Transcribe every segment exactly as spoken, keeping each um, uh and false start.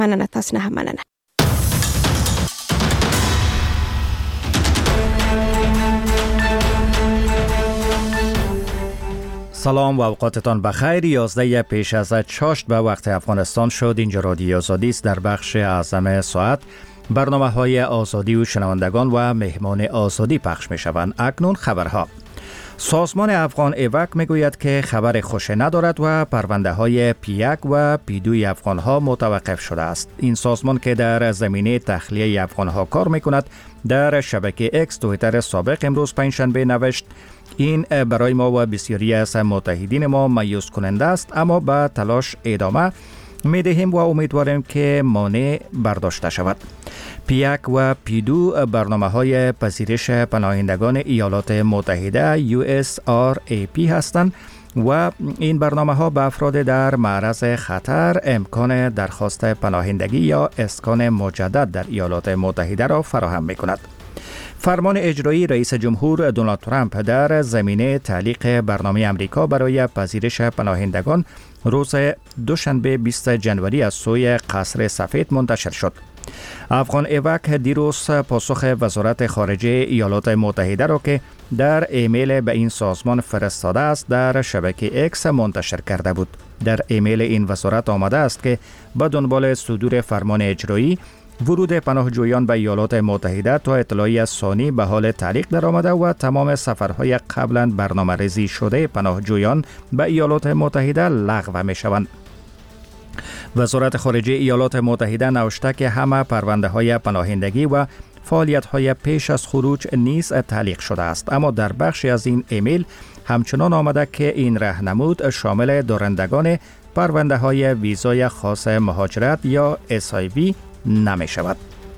مننه، تاسو نه هم مننه. سلام و اوقاتتان بخیر. یازده پیش از چاشت به وقت افغانستان شد. اینجا رادیو آزادی است. در بخش اعظم ساعت برنامه های آزادی و شنوندگان و مهمان آزادی پخش می شوند. اکنون خبرها. سازمان افغان ایوک می گوید که خبر خوش ندارد و پرونده های پی یک و پی دو افغان ها متوقف شده است. این سازمان که در زمینه تخلیه افغان ها کار می کند در شبکه اکس توییتر سابق امروز پنجشنبه نوشت: این برای ما و بسیاری از متحدین ما مایوس کننده است، اما با تلاش ادامه می دهیم و امیدواریم که مانع برداشته شود. پی یک و پی دو برنامه های پذیرش پناهندگان ایالات متحده یو اس آر ای پی هستند و این برنامه ها به افراد در معرض خطر امکان درخواست پناهندگی یا اسکان مجدد در ایالات متحده را فراهم می کند. فرمان اجرایی رئیس جمهور دونالد ترامپ در زمینه تعلیق برنامه امریکا برای پذیرش پناهندگان روز دوشنبه بیست ژانویه از سوی قصر سفید منتشر شد. افغان ایوک دیروز پاسخ وزارت خارجه ایالات متحده را که در ایمیل به این سازمان فرستاده است در شبکه اکس منتشر کرده بود. در ایمیل این وزارت آمده است که به دنبال صدور فرمان اجرایی ورود پناهجویان به ایالات متحده تا اطلاعی ثانی به حال تعلیق درآمده و تمام سفرهای قبلا برنامه ریزی شده پناهجویان به ایالات متحده لغو می شوند. وزارت خارجه ایالات متحده نوشته که همه پرونده های پناهندگی و فعالیت های پیش از خروج نیز تعلیق شده است، اما در بخشی از این ایمیل همچنان آمده که این راهنمود شامل دارندگان پرونده های ویزای خاص مهاجرت یا اس آی وی نمی شود.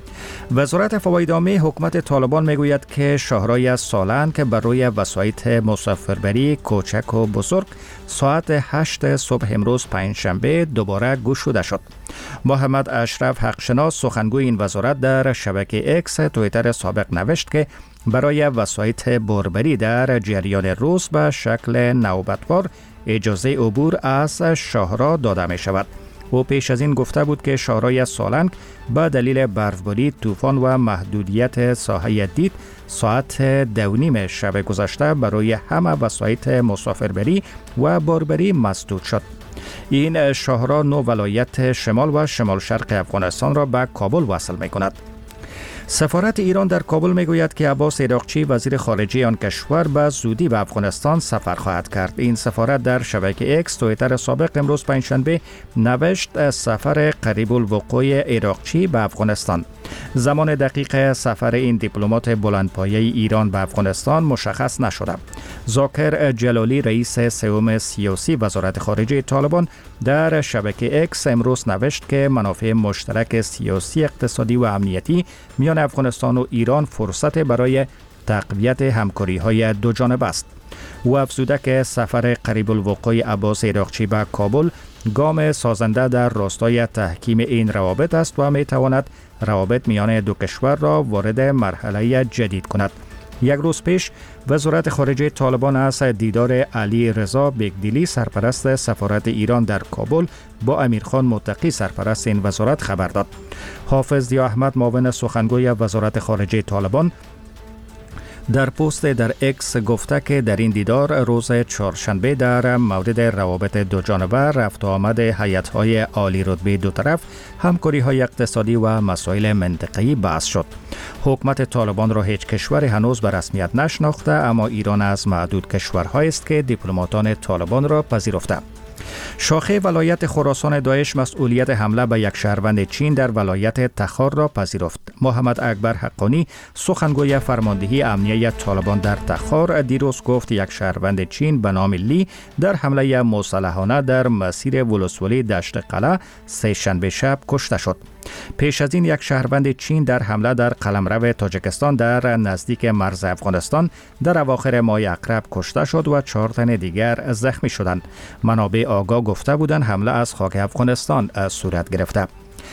وزارت فوایدآمی حکومت طالبان می گوید که شاهرای سالن که بر روی وسایط مسافربری کوچک و بزرگ ساعت هشت صبح امروز پنجشنبه دوباره گشوده شد. محمد اشرف حقشناس سخنگوی این وزارت در شبکه اکس توییتر سابق نوشت که برای وسایط بربری در جریان روز به شکل نوبتوار اجازه عبور از شاهرا داده می شود. او پیش از این گفته بود که شاهرای سالنگ به دلیل برفباری، طوفان و محدودیت ساحه دید ساعت دو نیم شب گذشته برای همه وسایط مسافربری و بربری مسدود شد. این شاهرا نو ولایت شمال و شمال شرق افغانستان را به کابل وصل می کند. سفارت ایران در کابل می گوید که عباس عراقچی وزیر خارجه آن کشور به زودی به افغانستان سفر خواهد کرد. این سفارت در شبکه اکس توییتر سابق امروز پنجشنبه نوشت سفر قریب الوقوع عراقچی به افغانستان. زمان دقیق سفر این دیپلمات بلندپایه ایران به افغانستان مشخص نشده. ذاکر جلالی رئیس سوم سیاسی وزارت خارجه طالبان در شبکه اکس امروز نوشت که منافع مشترک سیاسی، اقتصادی و امنیتی میان افغانستان و ایران فرصت برای تقویت همکاری‌های دو جانبه است. او افزوده که سفر قریب الوقوع عباس عراقچی به کابل گام سازنده در راستای تحکیم این روابط است و می تواند روابط میان دو کشور را وارد مرحله جدید کند. یک روز پیش وزارت خارجه طالبان از دیدار علی رضا بیگدیلی سرپرست سفارت ایران در کابل با امیرخان متقی سرپرست این وزارت خبر داد. حافظ ضیا احمد معاون سخنگوی وزارت خارجه طالبان در پست در اکس گفته که در این دیدار روز چهارشنبه در مورد روابط دو جانبه، رفت و آمد هیئت‌های عالی رتبه دو طرف، همکاری‌های اقتصادی و مسائل منطقه‌ای بحث شد. حکومت طالبان را هیچ کشور هنوز به رسمیت نشناخته، اما ایران از معدود کشورهایی است که دیپلماتان طالبان را پذیرفته. شاخه ولایت خراسان داعش مسئولیت حمله به یک شهروند چین در ولایت تخار را پذیرفت. محمد اکبر حقانی سخنگوی فرماندهی امنیه طالبان در تخار دیروز گفت یک شهروند چین به نام لی در حمله مسلحانه در مسیر ولسوالی دشت قلعه سه شنبه شب کشته شد. پیش از این یک شهروند چین در حمله در قلمرو تاجیکستان در نزدیک مرز افغانستان در اواخر ماه اکرب کشته شد و چهار تن دیگر زخمی شدند. منابع آگاه گفته بودند حمله از خاک افغانستان صورت گرفته.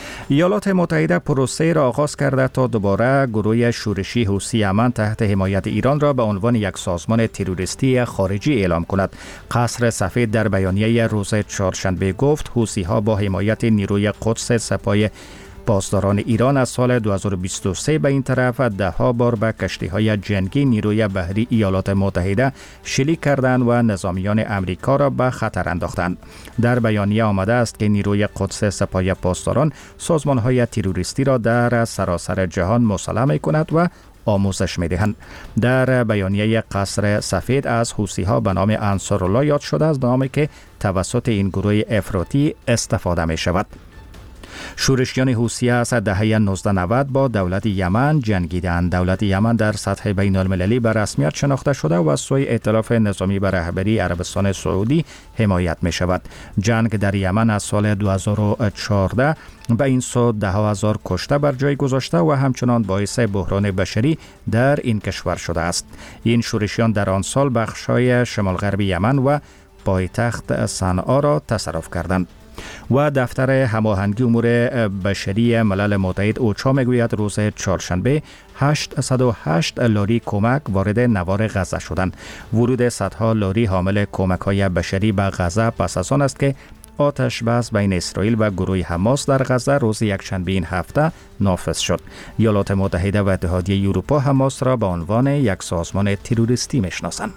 ایالات متحده پروسه را آغاز کرده تا دوباره گروه شورشی حوثی یمن تحت حمایت ایران را به عنوان یک سازمان تروریستی خارجی اعلام کند. قصر سفید در بیانیه روز چهارشنبه گفت حوثی ها با حمایت نیروی قدس سپاه پاسداران ایران از سال دو هزار و بیست و سه به این طرف ده ها بار به کشتی های جنگی نیروی بحری ایالات متحده شلیک کردند و نظامیان امریکا را به خطر انداختند. در بیانیه آمده است که نیروی قدس سپاه پاسداران سازمان های تروریستی را در سراسر جهان مسلح می کند و آموزش می دهند. در بیانیه قصر سفید از حوثی ها به نام انصارالله یاد شده است، نامی که توسط این گروه افراطی استفاده می شود. شورشیان حوثی از دهه نوزده نود با دولت یمن جنگیدند. دولت یمن در سطح بین المللی به رسمیت شناخته شده و از سوی ائتلاف نظامی به رهبری عربستان سعودی حمایت می شود. جنگ در یمن از سال دو هزار و چهارده به این سو ده هزار کشته بر جای گذاشته و همچنان باعث بحران بشری در این کشور شده است. این شورشیان در آن سال بخش‌های شمال غربی یمن و پایتخت صنعا را تصرف کردند. و دفتر هماهنگی امور بشری ملل متحد اوچا میگوید روز چهارشنبه هشتصد و هشت لاری کمک وارد نوار غزه شدند. ورود صدها لاری حامل کمک های بشری به غزه پس از آن است که آتش بس بین اسرائیل و گروه حماس در غزه روز یکشنبه این هفته نافذ شد. ایالات متحده و اتحادیه اروپا حماس را به عنوان یک سازمان تروریستی میشناسند.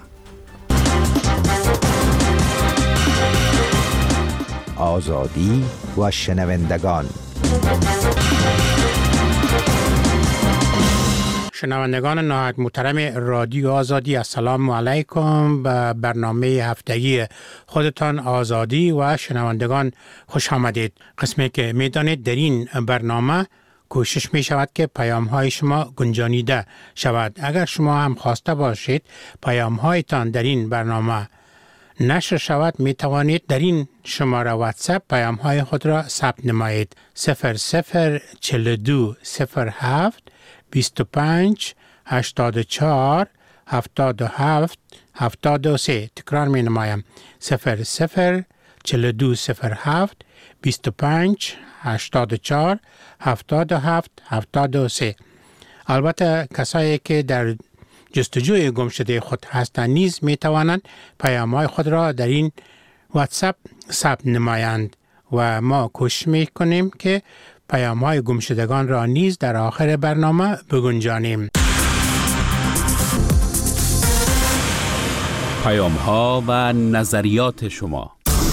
آزادی و شنوندگان. شنوندگان نهایت محترم رادیو آزادی، السلام علیکم. به برنامه هفتگی خودتان آزادی و شنوندگان خوش آمدید. قسمی که میدانید در این برنامه کوشش می شود که پیام های شما گنجانیده شود. اگر شما هم خواسته باشید پیام هایتان در این برنامه نشر شود، می توانید در این شماره واتساپ پیام های خود را ثبت نمایید. صفر صفر چهل و دو صفر هفت بیست و پنج هشتاد و چهار هفتاد و هفت هفتاد و سه. تکرار می نمایم. صفر صفر چهل و دو صفر هفت بیست و پنج هشتاد و چهار هفتاد و هفت هفتاد و سه. البته کسایی که در جستجوی گم شده خود هستند نیز می توانند پیام‌های خود را در این واتساپ ثبت نمایند و ما کوشش می کنیم که پیام‌های گم شدگان را نیز در آخر برنامه بگنجانیم. پیام‌ها و نظریات شما.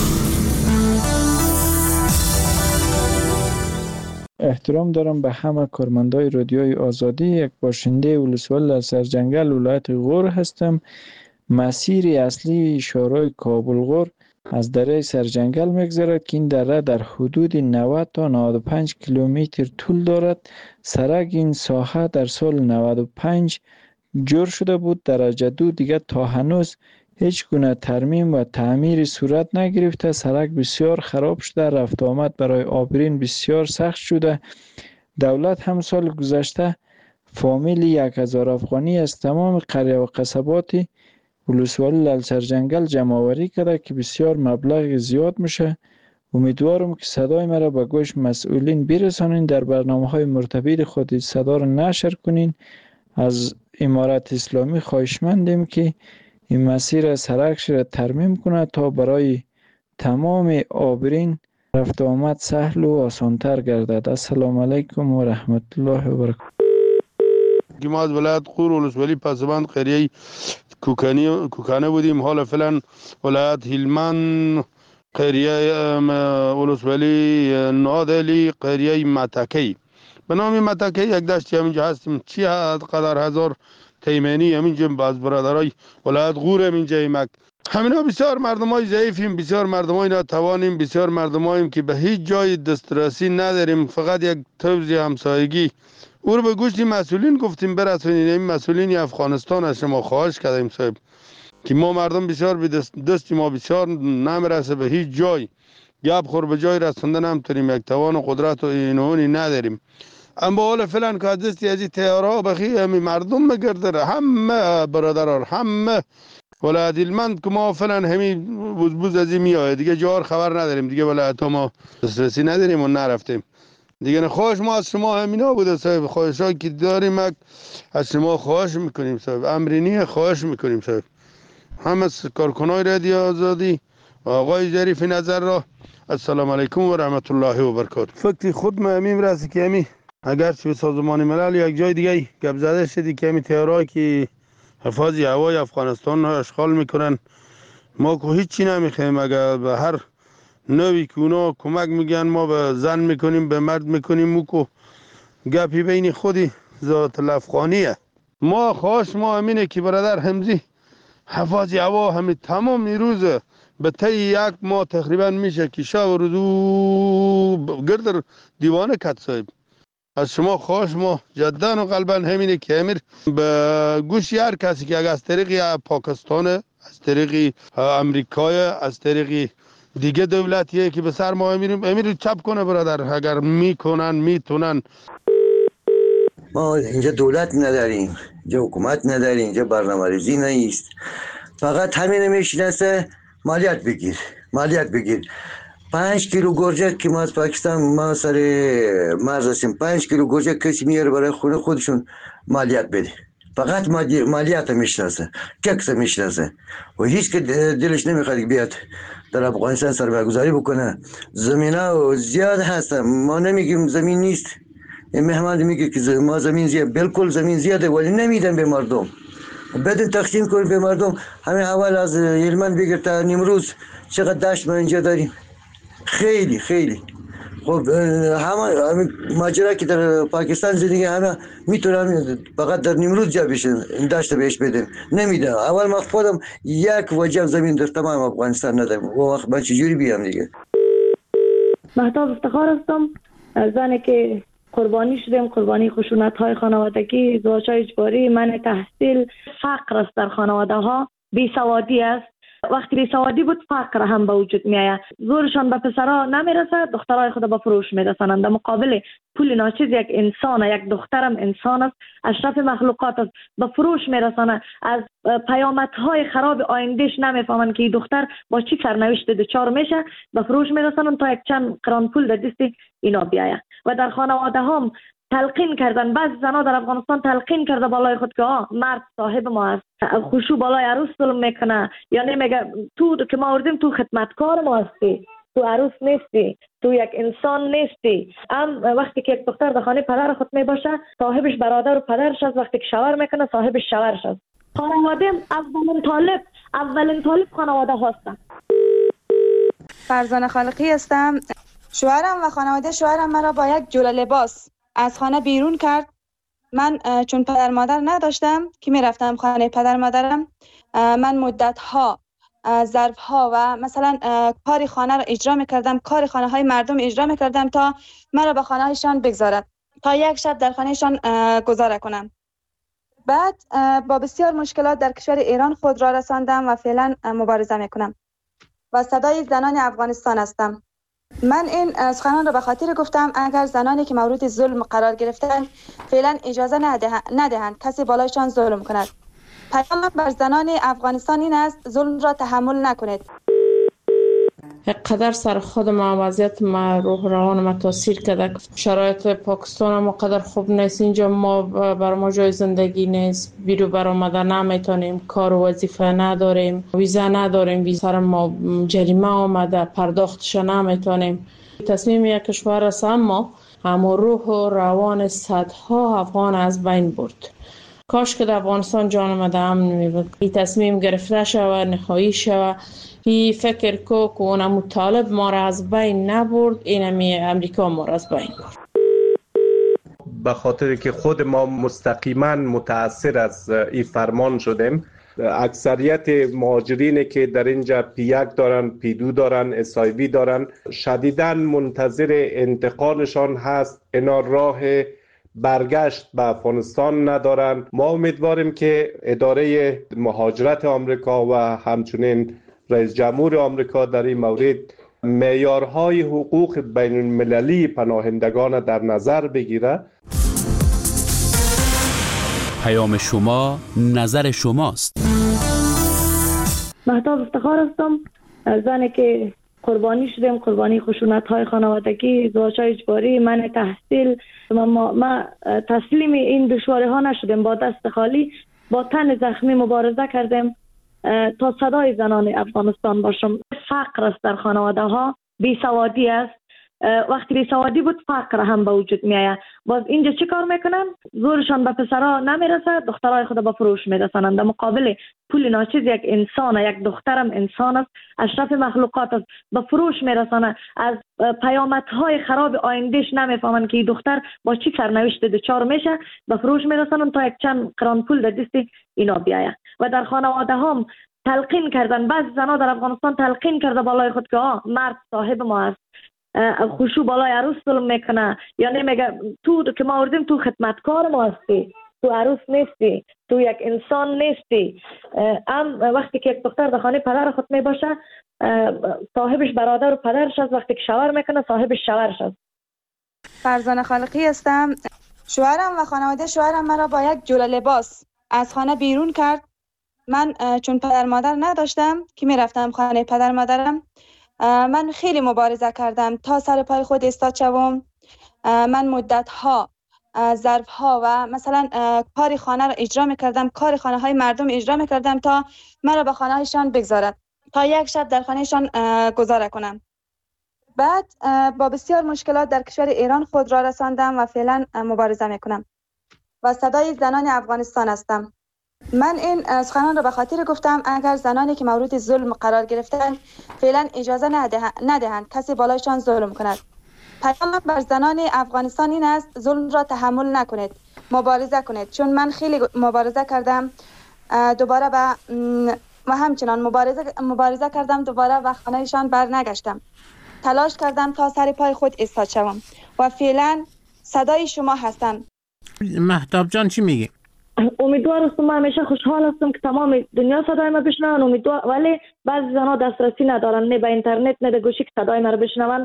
احترام دارم به همه کارمندای رادیوی آزادی. یک باشنده ولسوالی از سرجنگل ولایت غور هستم. مسیر اصلی شورای کابل غور از دره سرجنگل میگذرد که این دره در حدود نود تا نود و پنج کیلومتر طول دارد. سرک این ساحه در سال نود و پنج جور شده بود. درجه دو دیگر تا هنوز هیچ گونه ترمیم و تعمیر صورت نگرفته. سرک بسیار خراب شده، رفت آمد برای عابرین بسیار سخت شده. دولت هم سال گذشته فامیل یک هزار افغانی از تمام قریه و قصبات ولسوالی لالسرجنگل جمع آوری کرده که بسیار مبلغ زیاد میشه. امیدوارم که صدای مرا به گوش مسئولین برسانین، در برنامه‌های مرتبط خود صدا را نشر کنین. از امارت اسلامی خواهشمندیم که این مسیر سرکش را ترمیم کنه تا برای تمام عابرین رفت آمد سهل و آسانتر گردد. السلام علیکم و رحمت الله و برکاته. ما از ولایت غور ولسوالی پسبند قریه کوکانی کوکانه بودیم. حالا فعلا ولایت هلمند قریه ولسوالی نادلی قریه متکی به نام متکی یک دشتی همینجا هستیم. چی قدر هزار تیمنی همینجا باز برادرای ولایت غور همینجا ایمک. همینا بسیار مردمای ضعیفیم، بسیار مردمای ناتوانیم، بسیار مردماییم که به هیچ جای دسترسی نداریم. فقط یک توزیع همسایگی او رو به گوش مسئولین گفتیم برسونین. این مسئولین افغانستان از شما خواهش کردیم صاحب که ما مردم بسیار به دست, دست ما بسیار نمیرسه به هیچ جای. گپ خور به جای رسوندن هم تریم یک توان و قدرت و اینونی نداریم. اما حالا فعلا که دستی از این تیارها بخی همی مردم مگرده همه برادران همه ولایت هلمند که ما فعلا همی بوز بوز از این میاد دیگه جار خبر نداریم دیگه. ولایت ما دسترسی نداریم و نرفتیم دیگه خواهش ما از شما همینا بوده صاحب، خواهشایی که داریم از شما خواهش میکنیم صاحب، امرینی خواهش میکنیم صاحب. همه کارکنای رادیو آزادی و آقای ظریف نظر را السلام علیکم و رحمت الله و برکاته. فکر خود ما همین راستی که همین اگرچه به سازمان ملل یا یک جای دیگه گپ زده شدی که همین تیارایی که حفاظی هوای افغانستان را اشغال میکنن، ما که هیچی نمیخوایم. اگر به هر نوی که اونا کمک میگن ما به زن میکنیم به مرد میکنیم، مو که گپی بین خودی ذات الافغانیه. ما خواهش ما همینه که برادر حمزی حفاظی هوا همین تمام نیروز به طی یک ماه تقریبا میشه که شب و روز گرد دیوانه کت صاحب. از شما خواهش ما جدا و قلبا همینه که امیر به گوش هر کسی که اگر از طریق پاکستان، از طریق امریکای، از طریق دیگه دولتیه که به سر ما امیریم امیر چپ کنه برادر، اگر میکنن میتونن. ما اینجا دولت نداریم، اینجا حکومت نداریم، اینجا برنامه ریزی نیست. فقط همین میشناسه مالیات بگیر مالیات بگیر. پنج کیلو گرجه که ما از پاکستان ما سر مرز هستیم، پنج کیلو گرجه کسی میاره برای خونه خودشون مالیات بده. فقط مالیات میشناسه، ککس میشناسه و هیچ که دلش نمیخواد بیاد در افغانستان سرمایه‌گذاری بکنه. زمینا زیاد هست، ما نمیگیم زمین نیست. این مهمان میگه که ما زمین زیاد، بالکل زمین زیاده ولی نمیدن به مردم. بدون تقسیم کنیم به مردم. همین اول از هلمند بگیر تا نیمروز چقدر دشت ما اینجا داریم، خیلی خیلی. خب همه ماجرا که در پاکستان زندگی همه میتونن فقط در نیمروز جا بشن، دشت بهش بدن، نمیدن. اول ما خودم یک وجب زمین در تمام افغانستان ندارم، و وقت من چجوری بیام دیگه؟ مهتاب افتخار هستم، زنی که قربانی شدیم، قربانی خشونت های خانوادگی، ازدواج های اجباری، منع تحصیل، فقر است در خانواده ها، بیسوادی است. وقتی بیسوادی بود فقر هم به وجود می آید. زورشان به پسرها نمیرسه، دخترای خود به فروش میرسانند. در مقابل پول ناچیز یک انسان، یک دخترم انسان است، اشرف مخلوقات است، به فروش میرسانه. از پیامدهای خراب آیندهش نمیفهمند که این دختر با چی سرنوشت دچار میشه، به فروش میرسانند تا یک چند قران پول در دست اینا بیاید. و در خانواده هم تلقین کردن، بعض زنها در افغانستان تلقین کرده بالای خود که آه مرد صاحب ما است، خوشو بالای عروس ظلم میکنه، یعنی میگه تو که ما آوردیم تو خدمتکار ما هستی، تو عروس نیستی، تو یک انسان نیستی. ام وقتی که یک دختر در خانه پدر خود می باشه، صاحبش برادر و پدرش است. وقتی که شوهر میکنه صاحبش شوهرش است. خانواده اولین طالب اولین طالب خانواده هستن. فرزانه خالقی هستم. شوهرم و خانواده شوهرم مرا با یک جوله لباس از خانه بیرون کرد. من چون پدر مادر نداشتم که می رفتم خانه پدر مادرم، من مدت ها ظرف ها و مثلا کاری خانه را اجرا می کردم، کار خانه های مردم اجرا می کردم تا مرا به خانه هایشان بگذارد، تا یک شب در خانه شان گذاره کنم. بعد با بسیار مشکلات در کشور ایران خود را رساندم و فعلا مبارزه می کنم و صدای زنان افغانستان هستم. من این سخنان را به خاطر گفتم اگر زنانی که مورد ظلم قرار گرفتند فعلا اجازه ندهند, ندهند کسی بالایشان ظلم کند. پیام بر زنان افغانستان این است ظلم را تحمل نکنید. قدر سر خود ما وضعیت ما روح روان ما تاثیر کرده. شرایط پاکستان ما قدر خوب نیست. اینجا ما بر ما جای زندگی نیست، بیرو بر آمده نمیتونیم، کار و وظیفه نداریم، ویزا نداریم، ویزا سر ما جریمه آمده، پرداختش نمیتونیم. تصمیم یک کشور است اما اما روح و روان صدها افغان از بین برد. کاش که در افغانستان جان آمده امن میبود. این تصمیم گرفته شود، نهایی شود. این فکر کو که اون مطالب ما را از بین نبرد، این همی امریکا ما را از بین برد. به خاطر که خود ما مستقیما متاثر از این فرمان شدیم. اکثریت مهاجرینی که در اینجا پی یک دارن، پی دو دارن، اس آی وی دارن، شدیداً منتظر انتقالشان هست. اینا راه برگشت به افغانستان ندارن. ما امیدواریم که اداره مهاجرت آمریکا و همچنین رئیس جمهور آمریکا در این مورد معیارهای حقوق بین المللی پناهندگان در نظر بگیره. پیام شما نظر شماست. مهتاب افتخار هستم، زنی که قربانی شدیم، قربانی خشونت های خانوادگی، ازدواج های اجباری، منع تحصیل. ما, ما تسلیم این دشواری ها نشدیم، با دست خالی با تن زخمی مبارزه کردیم تا صدای زنان افغانستان باشم. فقر است در خانواده ها، بیسوادی است. وقتی بیسوادی بود فقر هم به وجود می آید. باز اینجا چی کار میکنن؟ زورشان به پسرها نمیرسه، دخترای خود به فروش میرسانند. در مقابل پول ناچیز یک انسان، یک دخترم انسان است، اشرف مخلوقات است، به فروش میرسانه. از پیامدهای خراب آیندهش نمیفهمن که این دختر با چی سرنوشت دچار میشه، به فروش میرسانن تا یک چند قران پول در دست اینا بیاید. و در خانواده هم تلقین کردن، بعض زنا در افغانستان تلقین کرده بالای خود که آه مرد صاحب ما است، خوشو بالای عروس ظلم میکنه، یعنی میگه تو که ما آوردیم تو خدمتکار ما هستی، تو عروس نیستی، تو یک انسان نیستی. ام وقتی که یک دختر در خانه پدر خود می باشه، صاحبش برادر و پدرش است، وقتی که شوهر میکنه صاحبش شوهرش است. فرزانه خالقی هستم. شوهرم و خانواده شوهرم مرا با یک جوله لباس از خانه بیرون کرد. من چون پدر مادر نداشتم که میرفتم خانه پدر مادرم، من خیلی مبارزه کردم تا سر پای خود ایستاد شوم. من مدت ها ظرف ها و مثلا کار خانه را اجرا میکردم، کار خانه های مردم اجرا میکردم تا مرا به خانه هایشان بگذارد، تا یک شب در خانه شان گذاره کنم. بعد با بسیار مشکلات در کشور ایران خود را رساندم و فعلا مبارزه میکنم و صدای زنان افغانستان هستم. من این سخنان را به خاطر گفتم اگر زنانی که مورد ظلم قرار گرفتند فعلا اجازه ندهند, ندهند کسی بالایشان ظلم کند. پیام بر زنان افغانستان این است ظلم را تحمل نکنید، مبارزه کنید. چون من خیلی مبارزه کردم دوباره به و همچنان مبارزه مبارزه کردم دوباره و خانهشان بر نگشتم. تلاش کردم تا سر پای خود ایستاد شوم و فعلا صدای شما هستم. مهتاب جان چی میگی؟ امیدوار هستم، من همیشه خوشحال هستم که تمام دنیا صدای ما بشنون. امیدوار، ولی بعضی زنها دسترسی ندارن، نه به اینترنت نه به گوشی که صدای ما رو بشنون.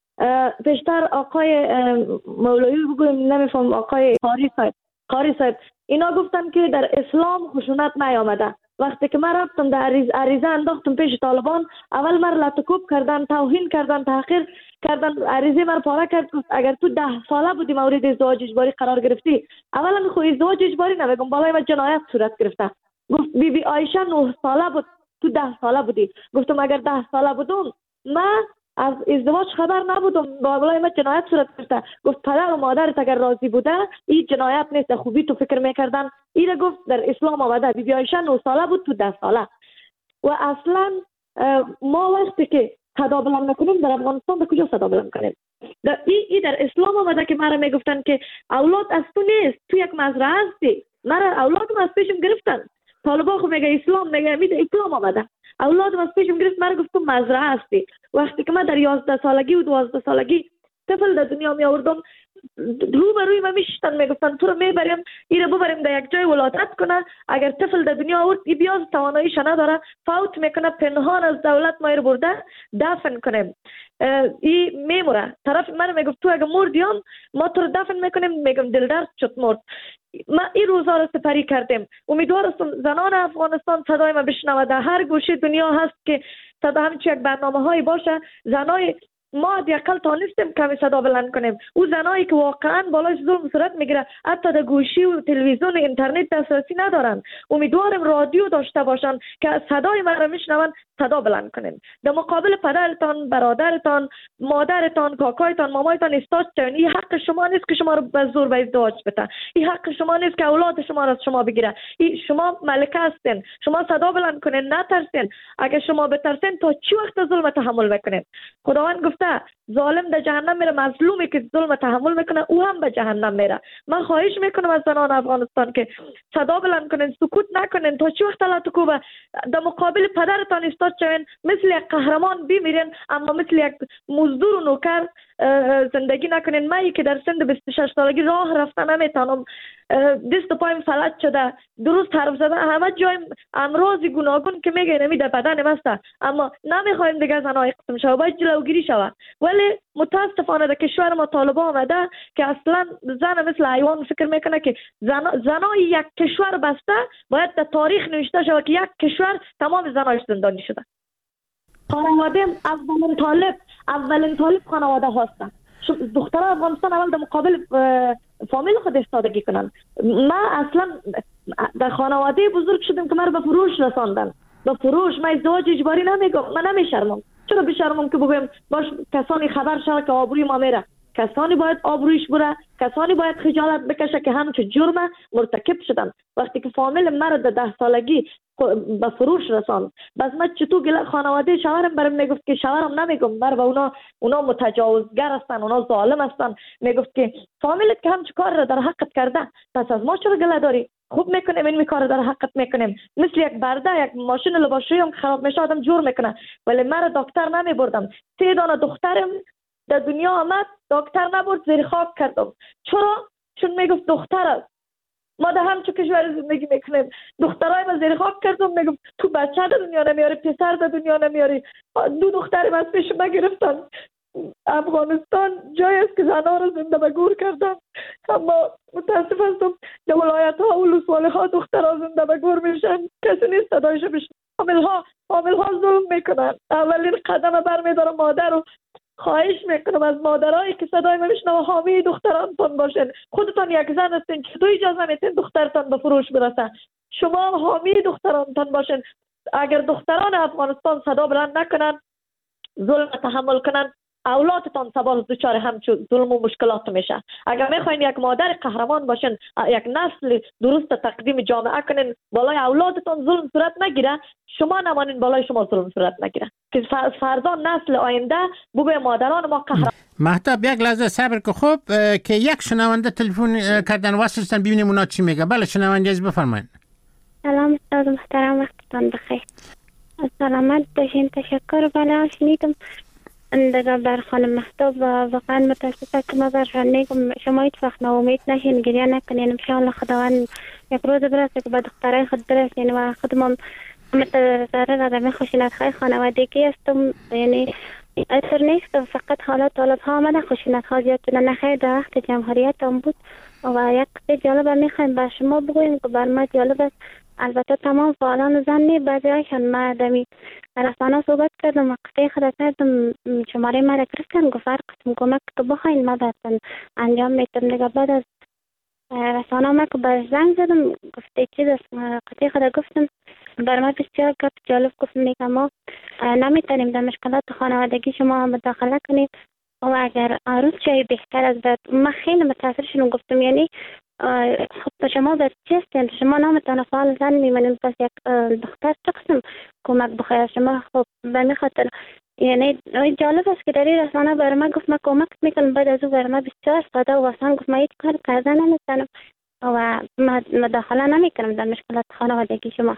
پیشتر آقای مولوی بگویم، نمیفهم، آقای قاری صاحب قاری صاحب اینا گفتن که در اسلام خشونت نیامده. وقتی که من رفتم در عریض عریضه انداختم پیش طالبان، اول من لطکوب کردن، توهین کردن، تحقیر کردن، عریضه من پاره کرد. اگر تو ده ساله بودی مورد ازدواج اجباری قرار گرفتی، اولا خو ازدواج اجباری نمیگم، بالای من جنایت صورت گرفته. گفت بی بی عایشه نه ساله بود، تو ده ساله بودی. گفتم اگر ده ساله بودم من از ازدواج خبر نبودم، بالای من جنایت صورت گرفته. گفت پدر و مادرت اگر راضی بوده این جنایت نیست، خوبی تو فکر میکردن. این گفت در اسلام آمده. بی بی عایشه نه ساله بود، تو ده ساله. و اصلا ما وقتی که صدا بلند میکنیم در افغانستان به کجا صدا بلند کنیم؟ در این ای در اسلام آمده که مرا میگفتن که اولاد از تو نیست، تو یک مزرعه هستی. مرا اولادم از پیشم گرفتن. طالبا خو میگه اسلام، میگه می اسلام آمده. اولادم از پیشم گرفت، مرا گفت تو مزرعه هستی. وقتی که من در یازده سالگی و دوازده سالگی طفل در دنیا می آوردم، رو به روی من میشتن، میگفتن تو رو میبریم این رو ببریم در یک جای ولادت کنه. اگر طفل در دنیا آورد این بیاز تواناییش نداره، فوت میکنه، پنهان از دولت ما رو برده دفن کنیم، این میموره. طرف من میگفت تو اگر مردیم ما تو رو دفن میکنیم. میگم دل درد شد، مرد. ما این روزا رو سپری کردیم. امیدوارم زنان افغانستان صدای ما بشنوه. در هر گوشه دنیا هست که صدا همچی یک برنامه هایی باشه. زنای ما دیگه تانستیم کمی صدا بلند کنیم. او زنایی که واقعا بالای ظلم صورت میگیره، حتی در گوشی و تلویزیون و اینترنت دسترسی ندارن، امیدوارم رادیو داشته باشن که صدای ما را میشنون، صدا بلند کنیم. در مقابل پدرتان، برادرتان، مادرتان، کاکایتان، مامایتان استاد شوین. این حق شما نیست که شما رو به زور به ازدواج بده. این حق شما نیست که اولاد شما را از شما بگیره. این شما ملکه هستین، شما صدا بلند کنین، نترسین. اگه شما بترسین تا چی وقت ظلم تحمل میکنین؟ خداوند گفته ظالم در جهنم میره، مظلومی که ظلم تحمل میکنه او هم به جهنم میره. من خواهش میکنم از زنان افغانستان که صدا بلند کنین، سکوت نکنین. تا چی وقت لطکوبه در مقابل پدرتان استاد شوین، مثل یک قهرمان بمیرین، اما مثل یک مزدور و نوکر زندگی نکنین. من که در سن بیست و شش سالگی راه رفتن نمیتونم، دست و پایم فلج شده، درست حرف زدن همه جای امراض گوناگون که میگه نمی در بدن مسته، اما نمیخوایم دیگه زنای قسم شوه، باید جلوگیری شوه. ولی متاسفانه در کشور ما طالبا آمده که اصلا زن مثل حیوان فکر میکنه که زن زنای یک کشور بسته باید در تاریخ نوشته شوه که یک کشور تمام زنایش زندانی شده. خانواده اولین طالب اولین طالب خانواده هستن. دختران افغانستان اول در مقابل فامیل خود ایستادگی کنن. ما اصلا در خانواده بزرگ شدیم که ما رو به فروش رساندن. به فروش. ما ازدواج اجباری نمیگم، من نمیشرمم. چرا بشرمم که بگم باش کسانی خبر شده که آبروی ما میره؟ کسانی باید آبرویش بره، کسانی باید خجالت بکشه که همچه جرم مرتکب شدن. وقتی که فامیل مرا در ده سالگی به فروش رساند، بس من چطور خانواده شوهرم برام میگفت که شوهرم نمیگم بر و اونا اونا متجاوزگر هستن، اونا ظالم هستن. میگفت که فامیلت که همچه کار را در حقت کرده، پس از ما چرا گله داری؟ خوب میکنیم این کار در حقت میکنیم. مثل یک برده یک ماشین لباسشویی هم خراب میشه آدم جور میکنه. ولی من دکتر نمیبردم. سه دانه دخترم در دنیا آمد، دکتر نبرد، زیر خاک کردم. چرا؟ چون میگفت دختر است. ما در همچه کشور زندگی میکنیم. دخترای ما زیر خاک کردم. میگفت تو بچه در دنیا نمیاری، پسر در دنیا نمیاری. دو دخترم از پیش ما گرفتن. افغانستان جایی است که زنها را زنده به گور کردن، اما متاسف هستم در ولایت ها و ولسوالی ها دخترها زنده به گور میشن. کسی نیست صدایش بشن. فامیل ها فامیل ها ظلم میکنن. اولین قدم برمیدارم مادر رو خواهش میکنم از مادرایی که صدای ما میشنوه حامی دخترانتان باشین. خودتان یک زن هستین، چطور اجازه میتین دخترتان به فروش برسه؟ شما حامی دخترانتان باشین. اگر دختران افغانستان صدا بلند نکنن، ظلم تحمل کنن، اولادتان سبب دچار همچون ظلم و مشکلات میشه. اگر میخواین یک مادر قهرمان باشین، یک نسل درست تقدیم جامعه کنین، بالای اولادتان ظلم صورت نگیره، شما نمانین بالای شما ظلم صورت نگیره که فردا نسل آینده بوی مادران ما قهرمان. مهتاب یک لحظه صبر که خوب که یک شنونده تلفن کردن واسطن ببینیم اونا چی میگه. بله شنونده از بفرمایید. سلام استاد محترم، وقتتان بخیر. سلامت باشین. تشکر. بله شنیدم دیگه بر خانم مهتاب و واقعا متاسفم که ما برشان میگم شما هیچ وقت ناامید نشین، گریه نکنین. انشاءالله خداوند یک روز برسه که به دخترای خود برسین و خود ما متضرر آدم خشونت‌های خانوادگی هستم. یعنی اثر نیست فقط حالا طالب ها آمده خشونت‌ها زیاد شده، نخیر در وقت جمهوریت هم بود. و یک قصه جالب میخوایم بر شما بگویم که بر ما جالب است. البته تمام فعالان زن نی، بعضی هایشان ما دمی رسانه صحبت کردم و قصه خود کردم، شماره ما را گرفتن گفت هر قسم کمک که بخواین ما براتون انجام میتونم. دیگه بعد از رسانه ما که بر زنگ زدم گفته چیز است، قصه خود گفتم بر ما بسیار گفت جالب گفت میگم ما نمیتونیم در مشکلات خانوادگی شما مداخله کنیم و اگر روز چای بهتر از بعد. ما خیلی متاثر شدم گفتم یعنی خب شما بر چی هستین؟ شما نامتان فعال زن میمانید، پس یک دختر چه قسم کمک بخواید شما؟ خب به می خاطر یعنی جالب است که در این رسانه بر ما گفت ما کمک میکنم، بعد از او بر ما بسیار ساده و آسان گفت ما هیچ کار کردن نمیتونم و مداخله نمیکنم در مشکلات خانوادگی شما.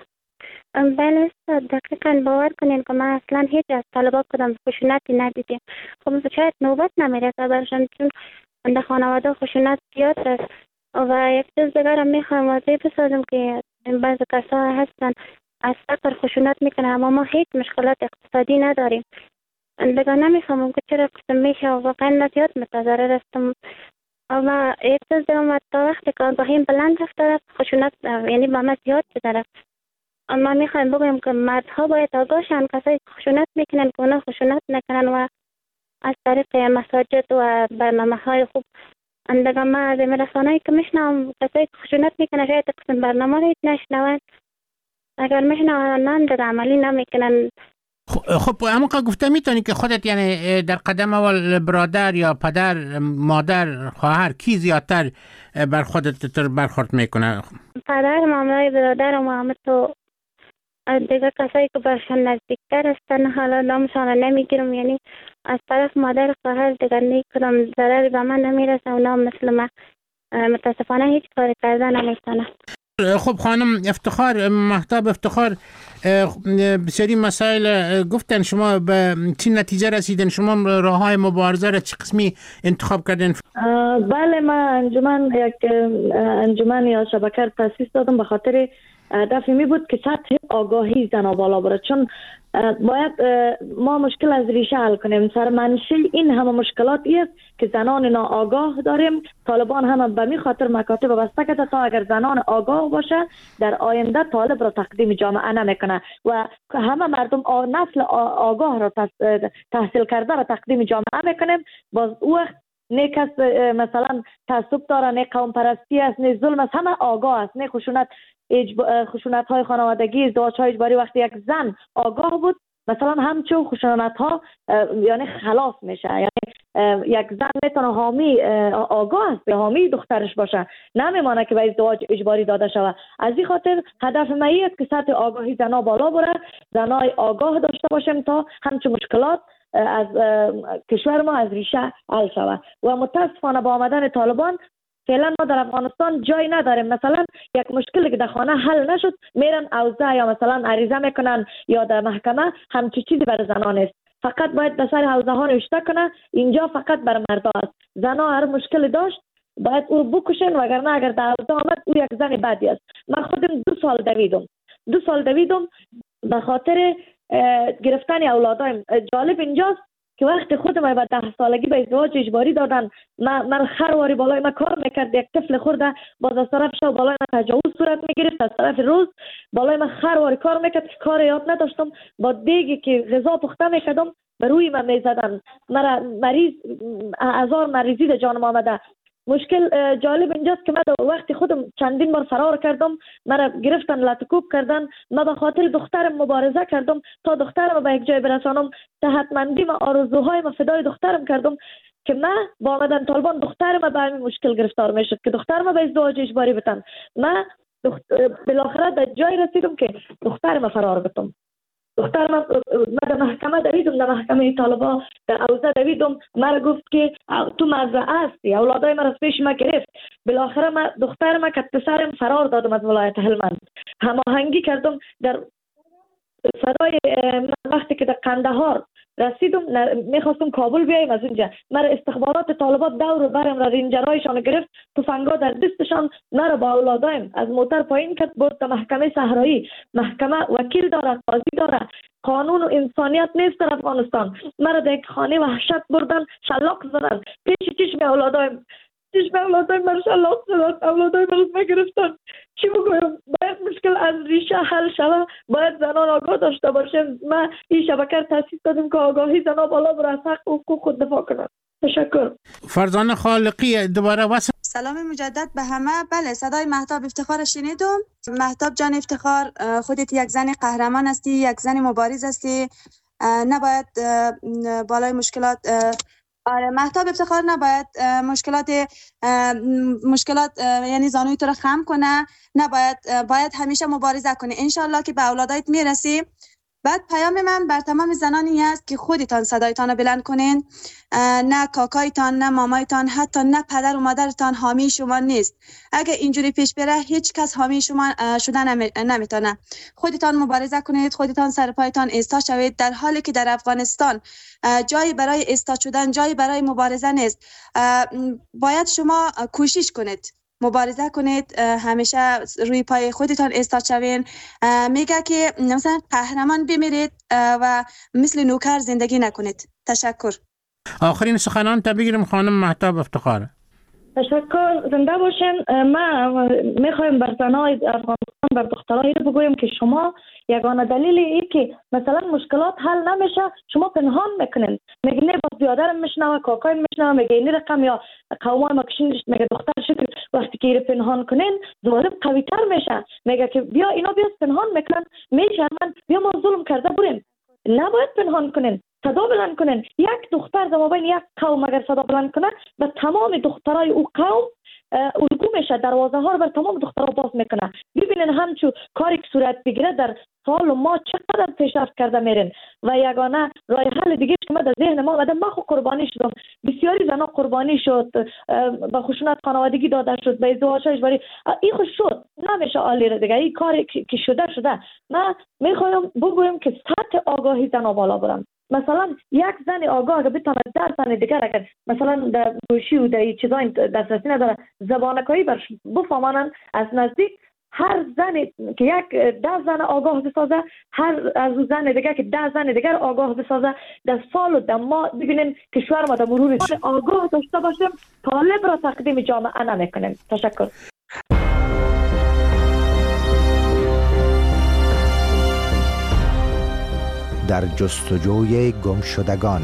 بله دقیقا باور کنین که ما اصلا هیچ از طلبا کدام خشونتی ندیدیم. خب شاید نوبت نمیرسه برشان چون در خانواده خشونت زیاد است. و یک چیز دیگر هم میخوایم واضح بسازم که بعض کسا هستن از فقر خشونت میکنه، اما ما هیچ مشکلات اقتصادی نداریم. دیگر نمیفهمم که چرا قسم میشه و واقعا زیاد متضرر هستم. اما یک چیز دیگر تا وقتی که آگاهیم بلند رفته خشونت یعنی با ما زیاد شده. اما میخوایم بگویم که مردها باید آگاه شن، کسایی خشونت میکنن که اونا خشونت نکنن و از طریق مساجد و برنامه های خوب اندگاه ما از این رسانه‌ای که میشنم کسایی که خشونت میکنن شاید قسم برنامه رو نشنون، اگر میشنون در عملی نمیکنن. خب اما که گفته میتونی که خودت یعنی در قدم اول برادر یا پدر مادر خواهر کی زیادتر بر خودت برخورد میکنه؟ پدر مامای برادر و مامت و دیگه کسایی که برشان نزدیکتر هستن حالا نامشان نمیگیرم، یعنی از طرف مادر خواهر دیگر نیکدام ضرر به من نمیرسه، اونا مثل من متاسفانه هیچ کاری کردن نمیتونه. خب خانم افتخار، مهتاب افتخار، بسیاری مسائل گفتن، شما به چی نتیجه رسیدن؟ شما راه های مبارزه را چه قسمی انتخاب کردن؟ بله ما انجمن یک انجمن یا شبکه تاسیس دادم به خاطر هدفی می بود که سطح آگاهی زنا بالا بره، چون باید ما مشکل از ریشه حل کنیم. سرمنشه این همه مشکلاتی است که زنان ناآگاه داریم. طالبان هم به می خاطر مکاتب بسته کرده تا اگر زنان آگاه باشه در آینده طالب را تقدیم جامعه نمیکنه و همه مردم نسل آگاه را تحصیل کرده را تقدیم جامعه میکنیم. باز او وقت نه کس مثلا تعصب داره، نه قوم پرستی است، نه ظلم است، همه آگاه است، نه خشونت اجب... خشونت های خانوادگی، ازدواج های اجباری. وقتی یک زن آگاه بود مثلا همچون خشونت ها یعنی خلاص میشه. یعنی یک زن میتونه حامی آگاه است، حامی دخترش باشه، نمیمانه که به ازدواج اجباری داده شود. از این خاطر هدف ما است که سطح آگاهی زنا بالا بره، زنای آگاه داشته باشیم تا همچون مشکلات از کشور ما از ریشه حل شود. و متاسفانه با آمدن طالبان فعلا ما در افغانستان جای نداریم. مثلا یک مشکلی که در خانه حل نشد میرن اوضاع یا مثلا عریضه میکنن یا در محکمه، همچی چیزی برای زنان است. فقط باید در سر حوزه ها نوشته کنه اینجا فقط بر مردا است. زنا هر مشکلی داشت باید او بکشن، وگرنه اگر در حوزه آمد او یک زن بدی است. من خودم دو سال دویدم دو سال دویدم به خاطر گرفتن اولادایم. جالب اینجاست که وقتی خودم به ده سالگی به ازدواج اجباری دادن، من من خرواری بالای ما کار میکرد، یک طفل خورده باز از طرف شو بالای ما تجاوز صورت میگرفت، از طرف روز بالای ما خرواری کار میکرد، کار یاد نداشتم. با دیگی که غذا پخته میکردم به روی من میزدن، مرا مریض هزار مریضی در جانم آمده. مشکل جالب اینجاست که من وقتی خودم چندین بار فرار کردم، مرا گرفتن لطکوب کردن، من به خاطر دخترم مبارزه کردم تا دخترم به یک جای برسانم. صحتمندی و آرزوهای ما فدای دخترم کردم که من با آمدن طالبان دخترم به همین مشکل گرفتار میشد که دخترم به ازدواج اجباری بتن. من دخت... بالاخره در جای رسیدم که دخترم فرار بتم. دختر من در محکمه دویدم، در محکمه طالبا در اوضاع دویدم. مرا گفت که تو مزرعه هستی، اولادای من از پیش ما گرفت. بالاخره من دختر من که پسرم فرار دادم از ولایت هلمند. هماهنگی کردم در سرای وقتی که در قندهار رسیدم، میخواستم کابل بیایم از اونجا. مرا استخبارات طالبات دور برم را رینجرایشان گرفت، تفنگا در دستشان، مرا با اولادایم از موتر پایین کرد برد تا محکمه صحرایی. محکمه وکیل داره، قاضی داره، قانون و انسانیت نیست در افغانستان. مرا در یک خانه وحشت بردن، شلاق زدن پیش چشم اولادایم. چشم اولادایم من شلاق زدن، اولادایم من گرفتن. چی بگویم؟ باید مشکل از ریشه حل شود، باید زنان آگاه داشته باشیم. ما این شبکه تاسیس دادیم که آگاهی زنان بالا بر از حق و حقوق خود دفاع کنند. تشکر. فرزانه خالقی دوباره واسه سلام مجدد به همه. بله، صدای مهتاب افتخار شنیدم. مهتاب جان افتخار، خودت یک زن قهرمان هستی، یک زن مبارز هستی، نباید بالای مشکلات آره مهتاب افتخار نباید مشکلات مشکلات یعنی زانوی تو رو خم کنه، نباید باید همیشه مبارزه کنه. انشالله که به اولادایت میرسی. بعد پیام من بر تمام زنانی است که خودتان صدایتان رو بلند کنین. نه کاکایتان، نه مامایتان، حتی نه پدر و مادرتان حامی شما نیست. اگه اینجوری پیش بره هیچ کس حامی شما شدن نمیتونه. خودتان مبارزه کنید، خودتان سر پایتان ایستا شوید، در حالی که در افغانستان جایی برای ایستا شدن، جایی برای مبارزه نیست. باید شما کوشش کنید، مبارزه کنید، همیشه روی پای خودتان ایستاد شوین. میگه که مثلا قهرمان بمیرید و مثل نوکر زندگی نکنید. تشکر. آخرین سخنان تا بگیریم خانم مهتاب افتخار. تشکر، زنده باشین. ما میخوایم بر زنای افغانستان، بر دخترایی رو بگویم که شما یگانه دلیل ای که مثلا مشکلات حل نمیشه شما پنهان میکنین. میگه نه باز بیادرم میشنوه، کاکایم میشنوه، میگه این رقم یا قومای مکشین، میگه دختر شکل. وقتی که ایره پنهان کنین ظالم قوی تر میشه. میگه که بیا اینا بیا پنهان میکنن، میشرمن، بیا ما ظلم کرده بریم. نباید پنهان کنین، صدا بلند کنین. یک دختر در مابین یک قوم اگر صدا بلند کنه به تمام دخترای او قوم الگو میشه، دروازه ها رو بر تمام دخترها باز میکنه. ببینین همچون کاری که صورت بگیره در سال و ما چقدر پیشرفت کرده میرین. و یگانه راه حل دیگه که ما در ذهن ما آمده، ما خود قربانی شدم، بسیاری زنا قربانی شد، به خشونت خانوادگی داده شد، به ازدواج اجباری. این خود شد، نمیشه عالی رو دیگه. این کاری که شده شده. ما میخوایم بگویم که سطح آگاهی زنا بالا برم. مثلا یک زن آگاه که بتونه در زن دیگر اگر مثلا در گوشی و در چیزا دسترسی نداره زبانکایی برش بفهمانن از نزدیک، هر زن که یک ده زن آگاه بسازه، هر از زن دیگه که ده زن دیگر آگاه بسازه، در سال و در ماه ببینیم کشور ما در مرور آگاه داشته باشیم، طالب را تقدیم جامعه نمیکنیم. تشکر. در جستجوی گمشدگان.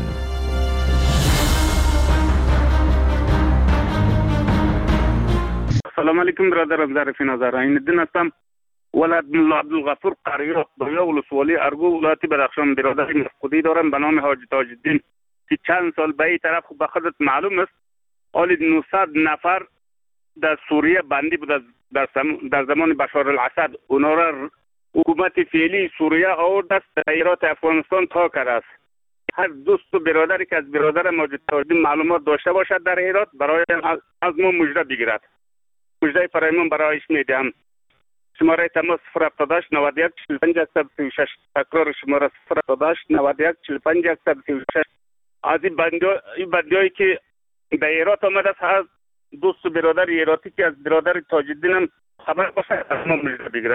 سلام علیکم برادران، ظریفی نظر این الدین هستم، ولد ملا عبدالغفور قریات بایا ولسوالی ارگو ولایت بدخشان. برادر مفقودی دارم به نام حاج تاج الدین که چند سال به این طرف به خودت معلوم است حالی نهصد نفر در سوریه بندی بود در, در زمان بشار الاسد. اونا را حکومت فعلی سوریه آورد است در ایرات افغانستان تا کرده است. هر دوست و برادری که از برادر ماجد تاج الدین معلومات داشته باشد در ایرات برای از ما مژده بگیرد. مژده فرایمان برایش میدم. شماره تماس صفر هفتاد و هشت نود و یک چهل و پنج صد و سی و شش. تکرار شماره صفر هفتاد و هشت نود و یک چهل و پنج صد و سی و شش. از این بندیایی که در ایرات آمده است، هر دوست و برادر ایراتی که از برادر تاج الدین هم خبر باشه از ما مژده بگیرد.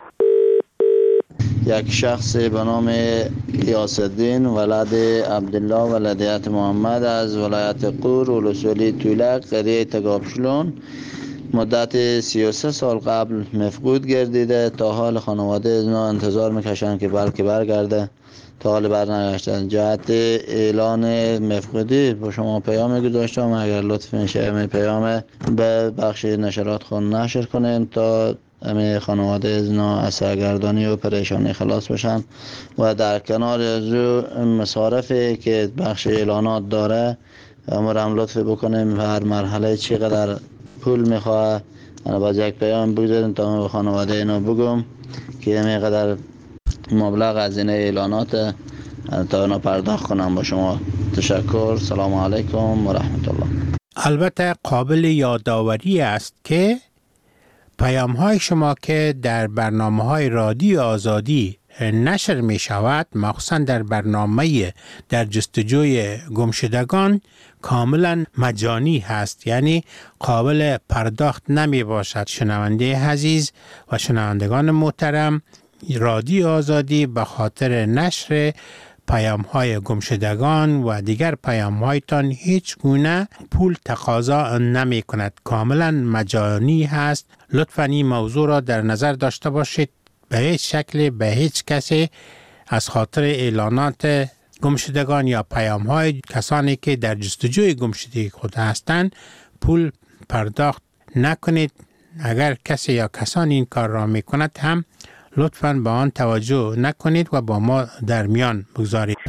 یک شخص به نام غیاث الدین ولد عبدالله ولدیت محمد از ولایت قور ولسوالی تولک قریه تگابشلون مدت سی و سه سال قبل مفقود گردیده. تا حال خانواده اینا انتظار میکشن که بلکه برگرده، تا حال برنگشتن. جهت اعلان مفقودی با شما پیام گذاشتم، اگر لطف میشه می پیام به بخش نشرات خون نشر کنین تا همه خانواده اینا از سرگردانی و پریشانی خلاص بشن و در کنار از مصارفی که بخش اعلانات داره امرم لطف بکنیم هر مرحله چقدر پول میخواه انا باز یک پیام بگذاریم تا من به خانواده اینا بگم که همینقدر مبلغ از این اعلانات تا اینا پرداخت کنم. با شما تشکر. سلام علیکم و رحمت الله. البته قابل یادآوری است که پیام های شما که در برنامه های رادیو آزادی نشر می شود، مخصوصا در برنامه در جستجوی گمشدگان، کاملا مجانی هست، یعنی قابل پرداخت نمی باشد. شنونده عزیز و شنوندگان محترم، رادیو آزادی به خاطر نشر پیام های گمشدگان و دیگر پیام هایتان هیچ گونه پول تقاضا نمی کند، کاملا مجانی هست. لطفاً این موضوع را در نظر داشته باشید. به هیچ شکل به هیچ کسی از خاطر اعلانات گمشدگان یا پیام های کسانی که در جستجوی گمشدگی خود هستند پول پرداخت نکنید. اگر کسی یا کسانی این کار را می کند هم لطفاً به آن توجه نکنید و با ما در میان بگذارید.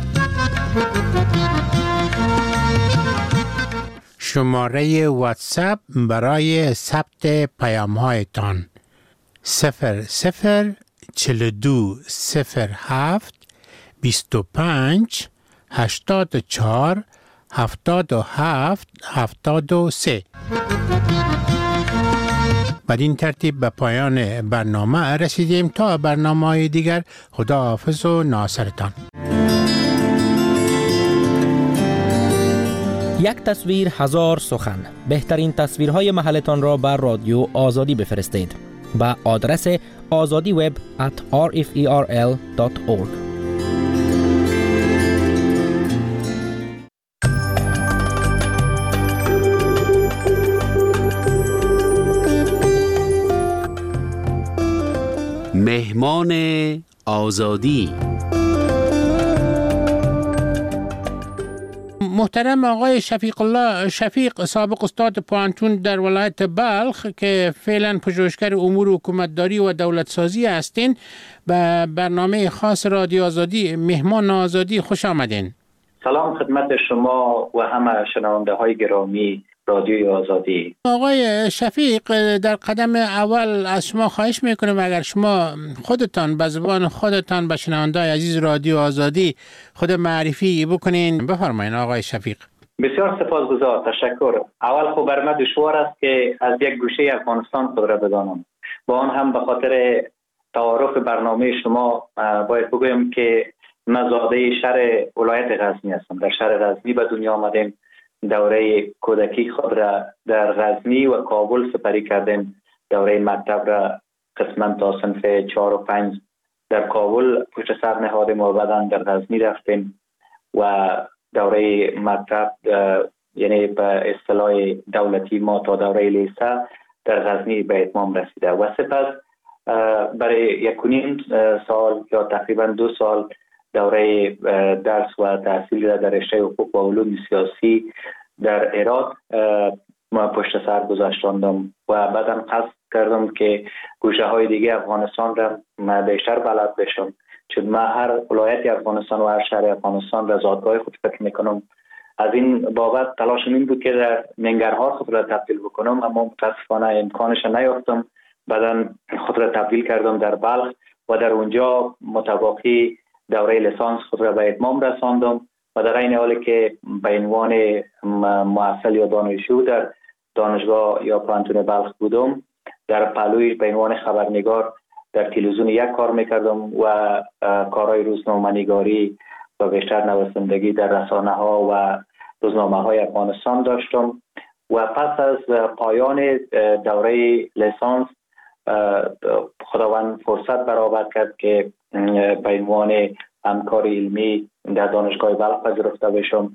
شماره واتساپ برای ثبت پیام هایتان صفر صفر چهل و دو صفر هفت بیست و پنج هشتاد و چهار هفتاد و هفت هفتاد و سه. بدین ترتیب به پایان برنامه رسیدیم. تا برنامه‌های دیگر خدا حافظ و ناصرتان. یک تصویر هزار سخن. بهترین تصویرهای محلتان را بر رادیو آزادی بفرستید با آدرس آزادی وب ات آر اف ای آر ال دات اورگ. مهمان آزادی. محترم آقای شفیق الله شفیق، سابق استاد پوانتون در ولایت بلخ که فعلا پژوهشگر امور حکومتداری و دولت سازی هستین، به برنامه خاص رادیو آزادی مهمان آزادی خوش آمدین. سلام خدمت شما و همه شنونده های گرامی رادیوی آزادی. آقای شفیق، در قدم اول از شما خواهش میکنم اگر شما خودتان به زبان خودتان به شنونده‌های عزیز رادیو آزادی خود معرفی بکنین. بفرمایید آقای شفیق. بسیار سپاسگزار، تشکر. اول خب بر من دشوار است که از یک گوشه افغانستان خود را بدانم. با آن هم به خاطر تعارف برنامه شما باید بگویم که من زاده شهر ولایت غزنی هستم. در شهر غزنی به دنیا آمدیم. دوره کودکی خود را در غزنی و کابل سپری کردیم. دوره مکتب را قسما تا صنف چهار و پنج در کابل پشت سر نهادیم و بعدا در غزنی رفتیم و دوره مطلب یعنی به اصطلاح دولتی ما تا دوره لیسه در غزنی به اتمام رسیده و سپس برای یک و نیم سال یا تقریبا دو سال دوره درس و تحصیل را در رشته حقوق و علوم سیاسی در عراق ما پشت سر گذاشتم و بعدم قصد کردم که گوشه های دیگه افغانستان را من بیشتر بلد بشم، چون من هر ولایت افغانستان و هر شهر افغانستان را زادگاه خود فکر میکنم. از این بابت تلاشم این بود که در منگرهار خود را تبدیل بکنم، اما متاسفانه امکانش نیافتم. بعدا خود را تبدیل کردم در بلخ و در اونجا متواقی دوره لیسانس خود را به اتمام رساندم و در این حالی که به عنوان محصل یا دانشجو در دانشگاه یا پانتون بلخ بودم، در پلوی به عنوان خبرنگار در تلویزیون یک کار میکردم و کارهای روزنامه‌نگاری و بیشتر نویسندگی در رسانه ها و روزنامه های افغانستان داشتم و پس از پایان دوره لیسانس خداوند فرصت برآورد کرد که به عنوان همکار علمی در دانشگاه بلخ پذیرفته بشم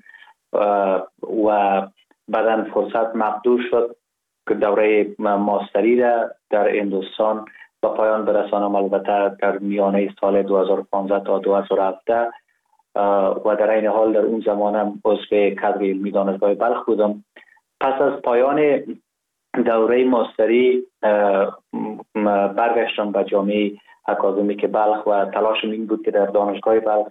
و بعدا فرصت مقدور شد که دوره ماستری را در هندوستان با پایان برسانم، البته در میانه سال دو هزار و پانزده تا دو هزار و هفده و در این حال در اون زمانم عضو کادر علمی دانشگاه بلخ بودم. پس از پایان دوره ماستری برگشتم به جامعه اکادمیک بلخ و تلاشم این بود که در دانشگاه بلخ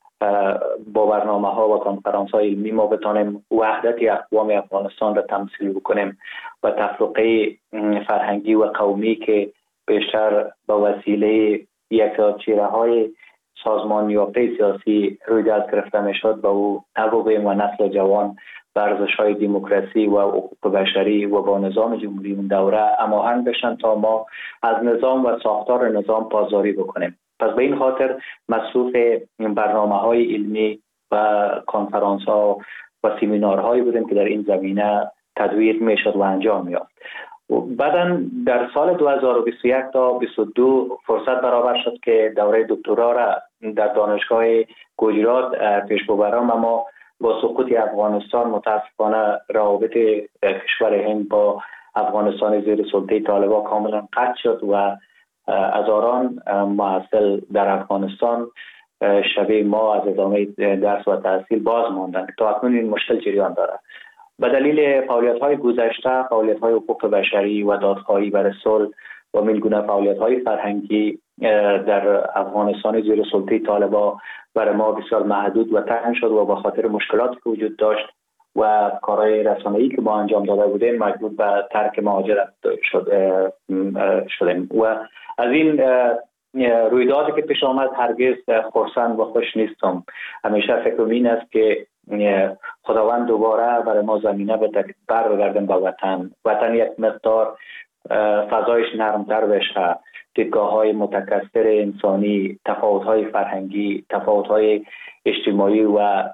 با برنامه ها و کنفرانس های علمی ما بتانیم وحدت اقوام افغانستان را تمثیل بکنیم و تفرقه فرهنگی و قومی که بیشتر با وسیله یک چهره های سازمان یافته سیاسی روی دست گرفته میشد با او نوابه و نسل جوان و ارزش‌های دموکراسی و حقوق بشری و با نظام جمهوری اون دوره هماهنگ بشن تا ما از نظام و ساختار نظام پاسداری بکنیم. پس به این خاطر مصروف برنامه‌های علمی و کنفرانس‌ها و سمینارهایی بودیم که در این زمینه تدویر میشد و انجام یافت. بعداً در سال دو هزار و بیست و یک تا بیست و دو فرصت برابر شد که دوره دکترا را در دانشگاه گجرات پیش ببرم، اما با سقوط افغانستان متاسفانه روابط کشور هند با افغانستان زیر سلطه طالبان کاملا قطع شد و هزاران محصل در افغانستان شبیه ما از ادامه درس و تحصیل باز ماندند. تا اکنون این مشکل جریان دارد. به دلیل فعالیت‌های گذشته، فعالیت‌های حقوق بشری و دادخواهی برای صلح و میلگونه فعالیت‌های فرهنگی در افغانستان زیر سلطه طالبان برای ما بسیار محدود و تنگ شد و به خاطر مشکلاتی که وجود داشت و کارهای رسانه‌ای که ما انجام داده بودیم مجبور به ترک مهاجرت شد شدیم و از این رویدادی که پیش آمد هرگز خرسند و خوش نیستم. همیشه فکرم این است که خداوند دوباره برای ما زمینه به تک برگردیم به وطن. وطن یک مقدار فضایش نرمتر بشه، دیدگاه های متکثر انسانی، تفاوت های فرهنگی، تفاوت های اجتماعی و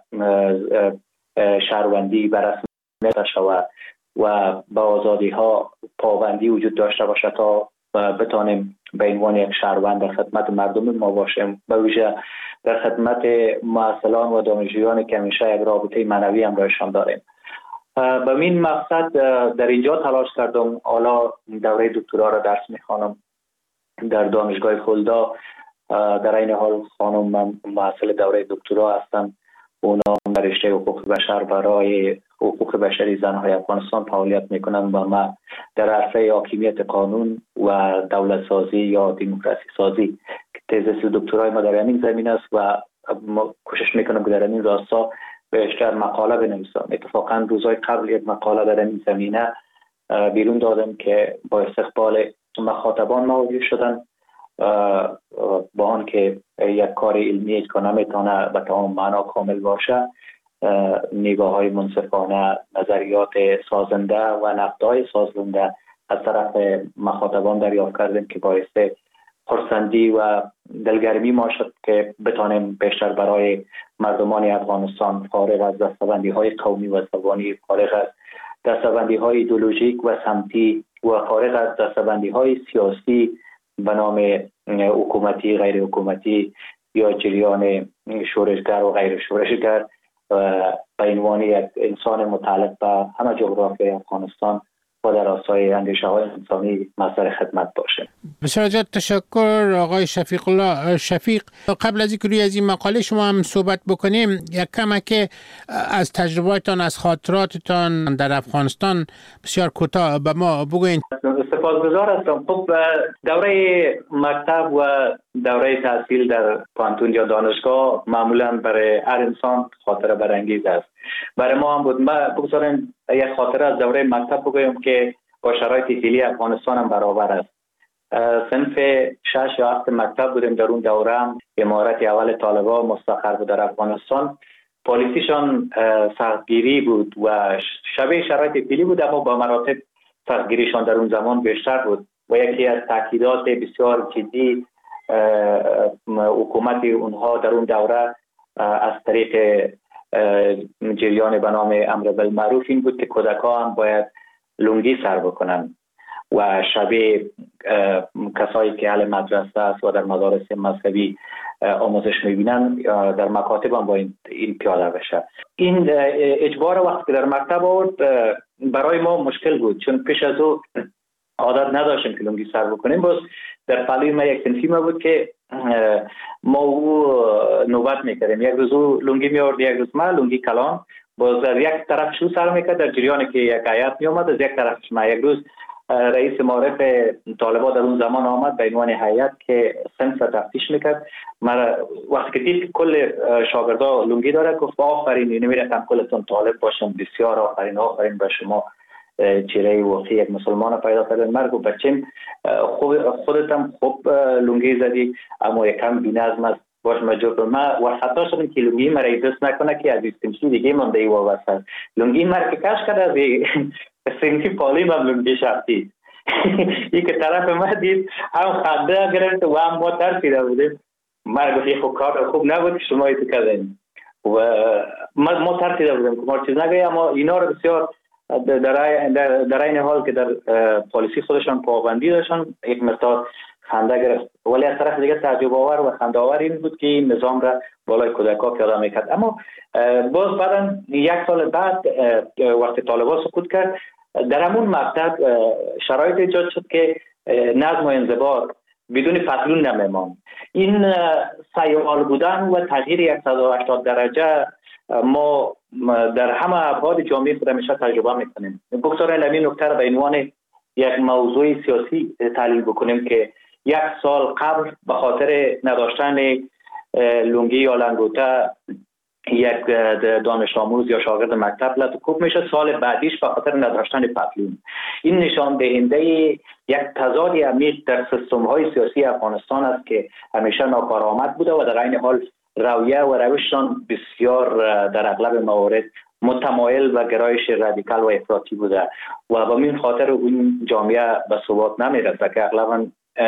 شهروندی بررسی شود و با آزادی ها پابندی وجود داشته باشه تا بتانیم به عنوان یک شهروند در خدمت مردم ما باشیم، به ویژه در خدمت محصلان و دانشجویانی که همیشه یک رابطه معنوی همراهشان داریم. به این مقصد در اینجا تلاش کردم. حالا دوره دکترا را درس میخوانم در دانشگاه خلدا. در این حال خانم محصل دوره دکترا هستم. اونا در رشته حقوق بشر برای حقوق بشری زنهای افغانستان فعالیت میکنند و ما در عرصه حاکمیت قانون و دولت سازی یا دموکراسی سازی که تزیس دکترای ما در همین زمینه است و ما کوشش میکنم که در این راستا بیشتر مقاله بنویسم. اتفاقا روزهای قبل یک مقاله در این زمینه بیرون دادم که با استقبال مخاطبان مواجه شدن با آن که یک کار علمی که نمیتونه به تمام معنا کامل باشه، نگاه های منصفانه، نظریات سازنده و نقدهای سازنده از طرف مخاطبان دریافت کردیم که باعث خرسندی و دلگرمی ما شد که بتانیم بیشتر برای مردمان افغانستان فارغ از دستبندی های قومی و زبانی، فارغ از دستبندی های ایدئولوژیک و سمتی و فارغ از دستبندی های سیاسی به نام حکومتی غیر حکومتی یا جریان شورشگر و غیر شورشگر به عنوان یک انسان متعلق به همه جغرافیای افغانستان و در راستای اندیشه های انسانی مصدر خدمت باشه. بسیار زیاد تشکر آقای شفیق الله شفیق. قبل از اینکه روی از این مقاله شما هم صحبت بکنیم، یک کمه که از تجربه‌تان، از خاطراتتان در افغانستان بسیار کوتاه به ما بگوین. سپاسگزار هستم. خب دوره مکتب و دوره تحصیل در پانتون یا دانشگاه معمولا برای هر انسان خاطره برانگیز است. برای ما هم بود. من بگذارم یک خاطره از دوره مکتب بگویم که با شرایط فعلی افغانستان هم برابر است. صنف شش یا هفت مکتب بودیم. در اون دوره هم امارت اول طالبان مستقر بود در افغانستان. پالیسیشان سختگیری بود و شبیه شرایط فعلی بود، اما با مراتب سختگیریشان در اون زمان بیشتر بود و یکی از تاکیدات بسیار جدی حکومت اونها در اون دوره از طریق جریان به نام امر بالمعروف این بود که کودکان هم باید لنگی سر بکنن و شبیه کسایی که اهل مدرسه است و در مدارس مذهبی آموزش میبینن در مکاتب هم با این, این پیاده بشه. این اجبار وقتی که در مکتب آورد برای ما مشکل بود، چون پیش از او عادت نداشتیم که لنگی سر بکنیم. باز در پلوی ما یک سنفی ما بود که ما او نوبت میکردیم، یک روز او لنگی میارد، یک روز ما لنگی کلان. باز در یک طرف شو سر میکرد در جریانی که یک آیت میامد، از یک طرفش ما. یک روز رئیس معارف طالبان در اون زمان آمد به عنوان هیئت که صنف تفتیش میکرد. من وقتی که دید کل شاگردا لنگی داره گفت آفرین، نمیرفتم کلتون طالب باشم، بسیار آفرین، آفرین به شما، چهره واقعی یک مسلمان پیدا کردن. مرگ و بچم خودت هم خوب لنگی زدی اما یکم بی‌نظم است، باش مجبور من و خطا شدم که لنگی مرا دست نکنه که از استمشی دیگه مونده ای وابسته. لنگی مرا که کش کرده از سنتی پالی من لنگی شخصی این که طرف ما دید هم خنده گرفت و هم ما ترسیده بودیم. مرا گفت خوب کار خوب نبود که شما ایتو کردین و ما ترسیده بودیم که ما چیز نگه. اما اینا رو بسیار در در این حال که در پالیسی خودشان پابندی داشتن یک مقدار خنده گرفت، ولی از طرف دیگه تعجب آور و خنده آور این بود که این نظام را بالای کودک‌ها پیاده میکرد. اما باز بعدا یک سال بعد وقتی طالبان سقوط کرد در همون مکتب شرایط ایجاد شد که نظم و انضباط بدون پتلون نمیمان. این سیال بودن و تغییر صد و هشتاد درجه ما در همه ابعاد جامعه خود همیشه تجربه میکنیم. بگذارید همین نکته را به عنوان یک موضوع سیاسی تحلیل بکنیم که یک سال قبل به خاطر نداشتن لنگی یا لنگوته یک دانش آموز یا شاگرد مکتب لطکوب میشه، سال بعدیش به خاطر نداشتن پتلون. این نشان دهنده یک تضاد عمیق در سیستم های سیاسی افغانستان است که همیشه ناکارآمد بوده و در این حال رویه و روششان بسیار در اغلب موارد متمایل و گرایش رادیکال و افراطی بوده و به این خاطر اون جامعه به ثبات نمیرسه که اغلبا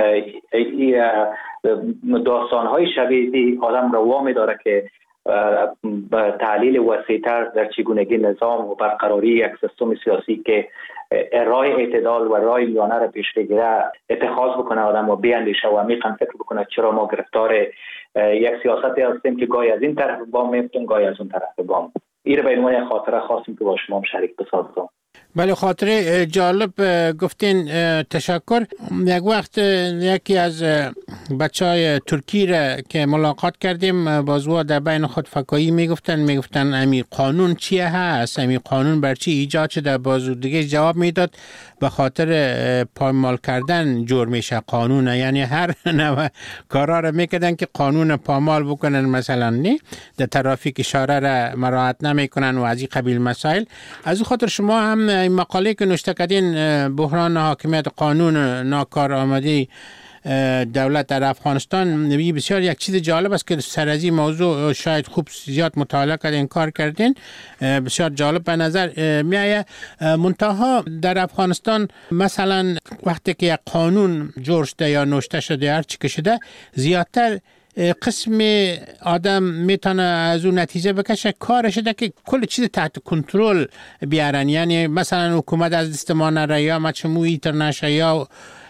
داستان‌های شبیه آدم رو وامی داره که به تحلیل وسیع‌تر در چگونگی نظام و برقراری یک سیستم سیاسی که راه اعتدال و راه میانه را پیش بگیره اتخاذ بکنه آدم و بیاندیشه و عمیقاً فکر بکنه چرا ما گرفتار یک سیاستی هستیم که گاهی از این طرف بام میفتیم گاهی از اون طرف بام. این رو به عنوان خاطره خواستیم که با شما هم شریک بسازم. بله، خاطره جالب گفتین، تشکر. یک وقت یکی از بچه های ترکی را که ملاقات کردیم بازوا در بین خود فکایی میگفتن میگفتن امی قانون چیه هست، امی قانون بر چی ایجاد شده. بازو دیگه جواب میداد به خاطر پایمال کردن جور میشه قانون، یعنی هر نوع کارا را میکردن که قانون پامال بکنن، مثلا نه در ترافیک اشاره را مراعات نمیکنن و از این قبیل مسائل. از خاطر شما هم این مقاله که نوشته کردین بحران حاکمیت قانون ناکارآمدی دولت در افغانستان بسیار یک چیز جالب است که سر از این موضوع شاید خوب زیاد مطالعه کردین، کار کردین، بسیار جالب به نظر میآید. منتها در افغانستان مثلا وقتی که یک قانون جور شده یا نوشته شده هر چی که شده، زیادتر قسم آدم میتونه از اون نتیجه بکشه کارش ده که کل چیز تحت کنترل بیارن. یعنی مثلا حکومت از دست ما نره یا مچموعی تر نشه یا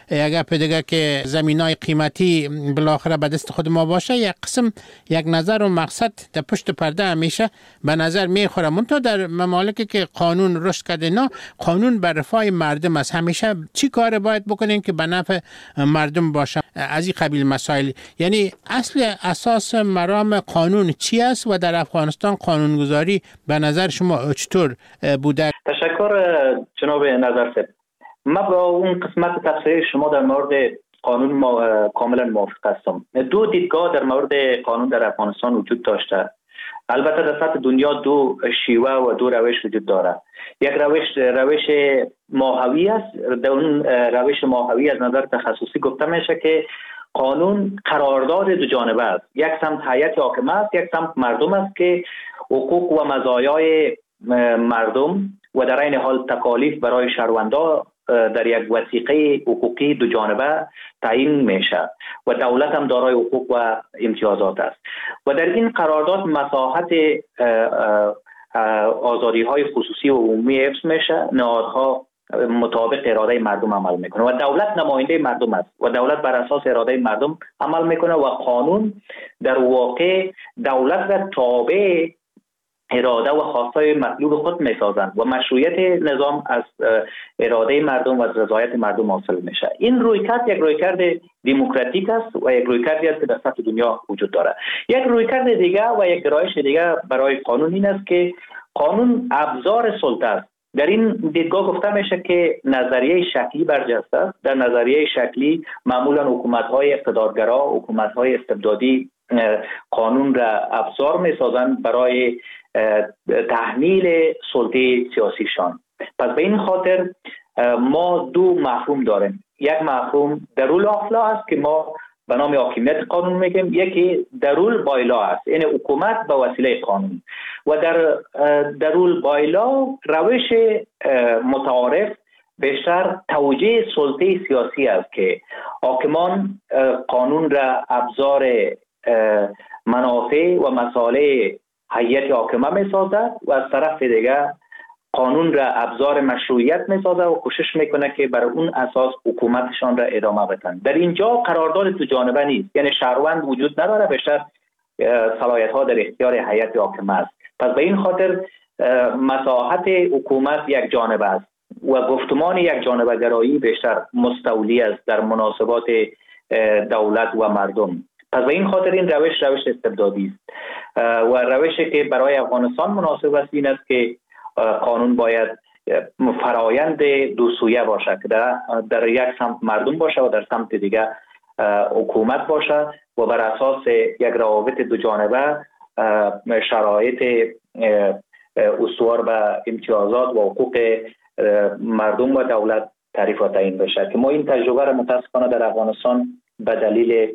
یک اپ دیگه که زمینای قیمتی بالاخره به دست خود ما باشه، یک قسم یک نظر و مقصد در پشت پرده همیشه به نظر میخوره. منتها در ممالکی که قانون رشد کرده نه، قانون بر رفاه مردم است. همیشه چی کار باید بکنیم که به نفع مردم باشه؟ از این قبیل مسائل. یعنی اصل اساس مرام قانون چی است و در افغانستان قانونگذاری به نظر شما چطور بوده؟ تشکر جناب نظرسب. ما با اون قسمت تفسیر شما در مورد قانون ما کاملا موافق هستم. دو دیدگاه در مورد قانون در افغانستان وجود داشته. البته در سطح دنیا دو شیوه و دو روش وجود داره. یک روش روش ماهوی است. در اون روش ماهوی از نظر تخصصی گفته میشه که قانون قرارداد دو جانبه است. یک سمت هیئت حاکمه است، یک سمت مردم است که حقوق و مزایای مردم و در این حال تکالیف برای شهروندا در یک وثیقه حقوقی دو جانبه تعیین میشه و دولت هم دارای حقوق و امتیازات است و در این قرارداد مساحت آزادی های خصوصی و عمومی حفظ میشه. نهادها مطابق اراده مردم عمل میکنه و دولت نماینده مردم است و دولت بر اساس اراده مردم عمل میکنه و قانون در واقع دولت را تابع اراده و خواستای مطلوب خود میسازند و مشروعیت نظام از اراده مردم و از رضایت مردم حاصل میشه. این رویکرد یک رویکرد دموکراتیک است و یک رویکردی است که در سطح دنیا وجود داره. یک رویکرد دیگه و یک گرایش دیگه برای قانون این است که قانون ابزار سلطه است. در این دیدگاه گفته میشه که نظریه شکلی برجسته است. در نظریه شکلی معمولا حکومت‌های اقتدارگرا، حکومت‌های استبدادی قانون را ابزار میسازند برای تحمیل سلطه سیاسیشان. پس به این خاطر ما دو مفهوم داریم. یک مفهوم درول آفلا است که ما به نام حاکمیت قانون میگیم، یکی درول بایلا است، یعنی حکومت به وسیله قانون. و در درول بایلا روش متعارف بیشتر توجیه سلطه سیاسی است که حاکمان قانون را ابزار منافع و مصالح هیئت حاکمه میسازد و از طرف دیگر قانون را ابزار مشروعیت میسازد و کوشش میکنه که بر اون اساس حکومتشان را ادامه بدن. در اینجا قرارداد دو جانبه نیست، یعنی شهروند وجود نداره، بیشتر صلاحیت ها در اختیار هیئت حاکمه است. پس به این خاطر مساحت حکومت یک جانبه است و گفتمان یک جانبه گرایی بیشتر مستولی است در مناسبات دولت و مردم. پس به این خاطر این روش روش استبدادی است و روشی که برای افغانستان مناسب است این است که قانون باید فرایند دو سویه باشه که در, در یک سمت مردم باشه و در سمت دیگه حکومت باشه و بر اساس یک روابط دو جانبه شرایط استوار به امتیازات و حقوق مردم و دولت تعریف و تعیین بشه که ما این تجربه را متاسفانه در افغانستان به دلیل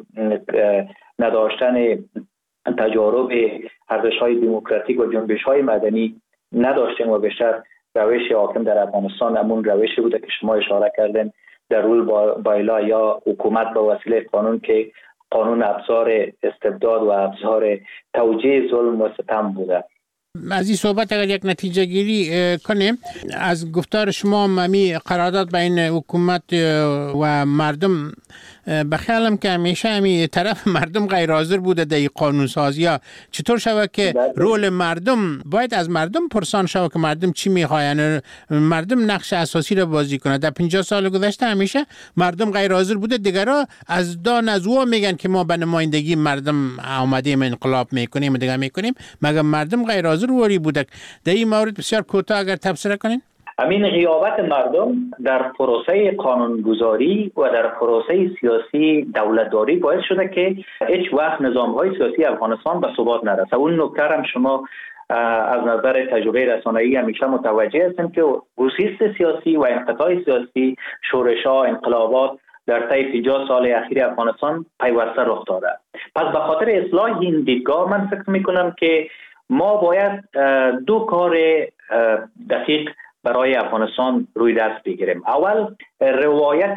نداشتن تجارب ارزش‌های دموکراتیک و جنبش‌های مدنی نداشتیم و بیشتر روش حاکم در افغانستان همون روشی بوده که شما اشاره کردین، در رول بایلا یا حکومت به وسیله قانون که قانون ابزار استبداد و ابزار توجیه ظلم و ستم بوده. از این صحبت اگر یک نتیجه گیری کنیم از گفتار شما، ممی قرارداد بین حکومت و مردم، بخیالم که همیشه همی طرف مردم غیر حاضر بوده در این قانون سازی ها. چطور شود که رول مردم باید از مردم پرسان شود که مردم چی میخواین، مردم نقش اساسی را بازی کنه؟ در پنجاه سال گذشته همیشه مردم غیر حاضر بوده، دیگرها از دان از او میگن که ما به نمایندگی مردم آمدیم انقلاب میکنیم و دیگه میکنیم، مگر مردم غیر حاضر وری بوده؟ در این مورد بسیار کوتاه اگر تبصره کنین. همین غیابت مردم در پروسه قانونگذاری و در پروسه سیاسی دولتداری باعث شده که هیچ وقت نظام‌های سیاسی افغانستان به ثبات نرسه. اون نکته هم شما از نظر تجربه رسانه‌ای همیشه متوجه هستیم که گسیست سیاسی و انقطاع سیاسی، شورش‌ها، انقلابات در طی پنجاه سال اخیر افغانستان پیوسته رخ داده. پس به خاطر اصلاح این دیدگاه من فکر می‌کنم که ما باید دو کار دقیق برای افغانستان روی دست بگیریم. اول روایت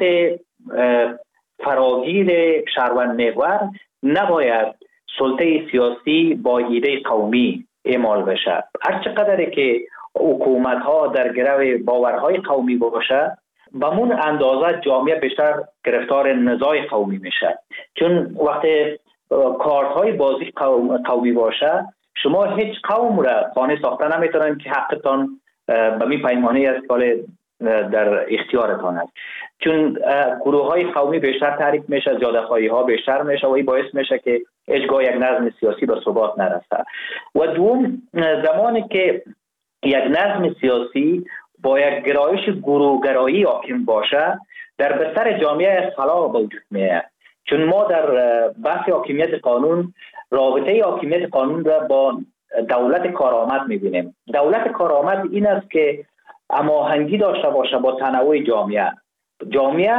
فراگیر شهروند محور نباید سلطه سیاسی با ایده قومی اعمال بشه. هر چقدر که حکومت ها در گرو باورهای قومی باشه، به مون اندازه جامعه بیشتر گرفتار نزاع قومی میشه. چون وقتی کارت های بازی قومی باشه، شما هیچ قوم را خانه ساخته نمیتونن که حقتان به می پیمانه است که در اختیارتان است. چون گروه های قومی بیشتر تحریک میشه، زیاده خواهی ها بیشتر میشه و این باعث میشه که هیچگاه یک نظم سیاسی به ثبات نرسه. و دوم، زمانی که یک نظم سیاسی با یک گرایش گروهگرایی حاکم باشه، در بستر جامعه خلال به وجود میاد. چون ما در بحث حاکمیت قانون رابطه حاکمیت قانون را با دولت کارآمد میبینیم. دولت کارآمد این است که هماهنگی داشته باشه با تنوع جامعه. جامعه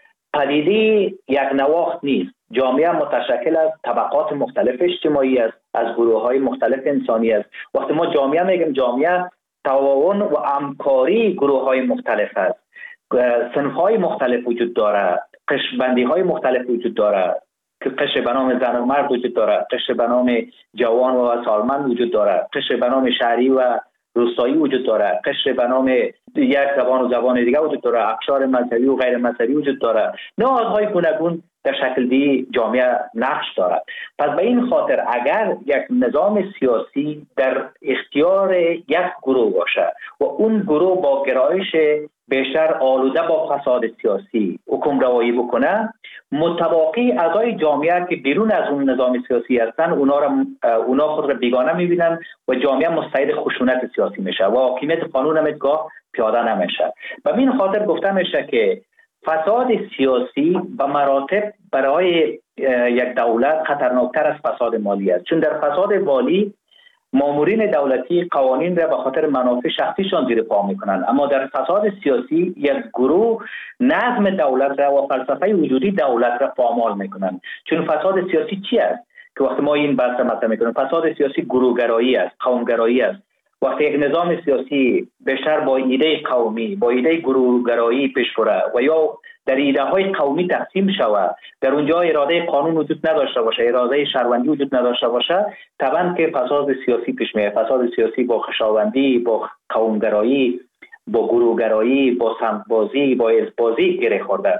پدیده یک نواخت نیست. جامعه متشکل از طبقات مختلف اجتماعی است، از گروه های مختلف انسانی است. وقتی ما جامعه میگیم، جامعه تعاون و همکاری گروه های مختلف است. صنف های مختلف وجود داره، قشر بندی های مختلف وجود داره، که قشر به نام زن و مرد وجود داره، قشر به نام جوان و سالمند وجود داره، قشر به نام شهری و روستایی وجود داره، قشر به نام یک زبان و زبان دیگه وجود داره، اقشار مذهبی و غیر مذهبی وجود داره. نهادهای گوناگون در شکل دی جامعه نقش دارد. پس به این خاطر اگر یک نظام سیاسی در اختیار یک گروه باشه و اون گروه با گرایش بیشتر آلوده با فساد سیاسی حکم روایی بکنه، متواقی اعضای جامعه که بیرون از اون نظام سیاسی هستن، اونا را اونا خود را بیگانه میبینن و جامعه مستعد خشونت سیاسی میشه و حاکمیت قانون هم ادگاه پیاده نمیشه. به این خاطر گفته میشه که فساد سیاسی به مراتب برای یک دولت خطرناکتر از فساد مالی است. چون در فساد مالی مامورین دولتی قوانین را به خاطر منافع شخصیشان زیر پا میکنند، اما در فساد سیاسی یک گروه نظم دولت را و فلسفه وجودی دولت را پامال میکنند. چون فساد سیاسی چی است که وقتی ما این بحث مطرح میکنیم؟ فساد سیاسی گروهگرایی است، قومگرایی است. وقتی یک نظام سیاسی بیشتر با ایده قومی، با ایده گروهگرایی پیش بره و یا در ایده های قومی تقسیم شود، در اونجا اراده قانون وجود نداشته باشه، اراده شهروندی وجود نداشته باشه، طبعا که فساد سیاسی پیش میاد. فساد سیاسی با خویشاوندی، با قومگرایی، با گروهگرایی، با سمت‌بازی، با حزب‌بازی گره خورده.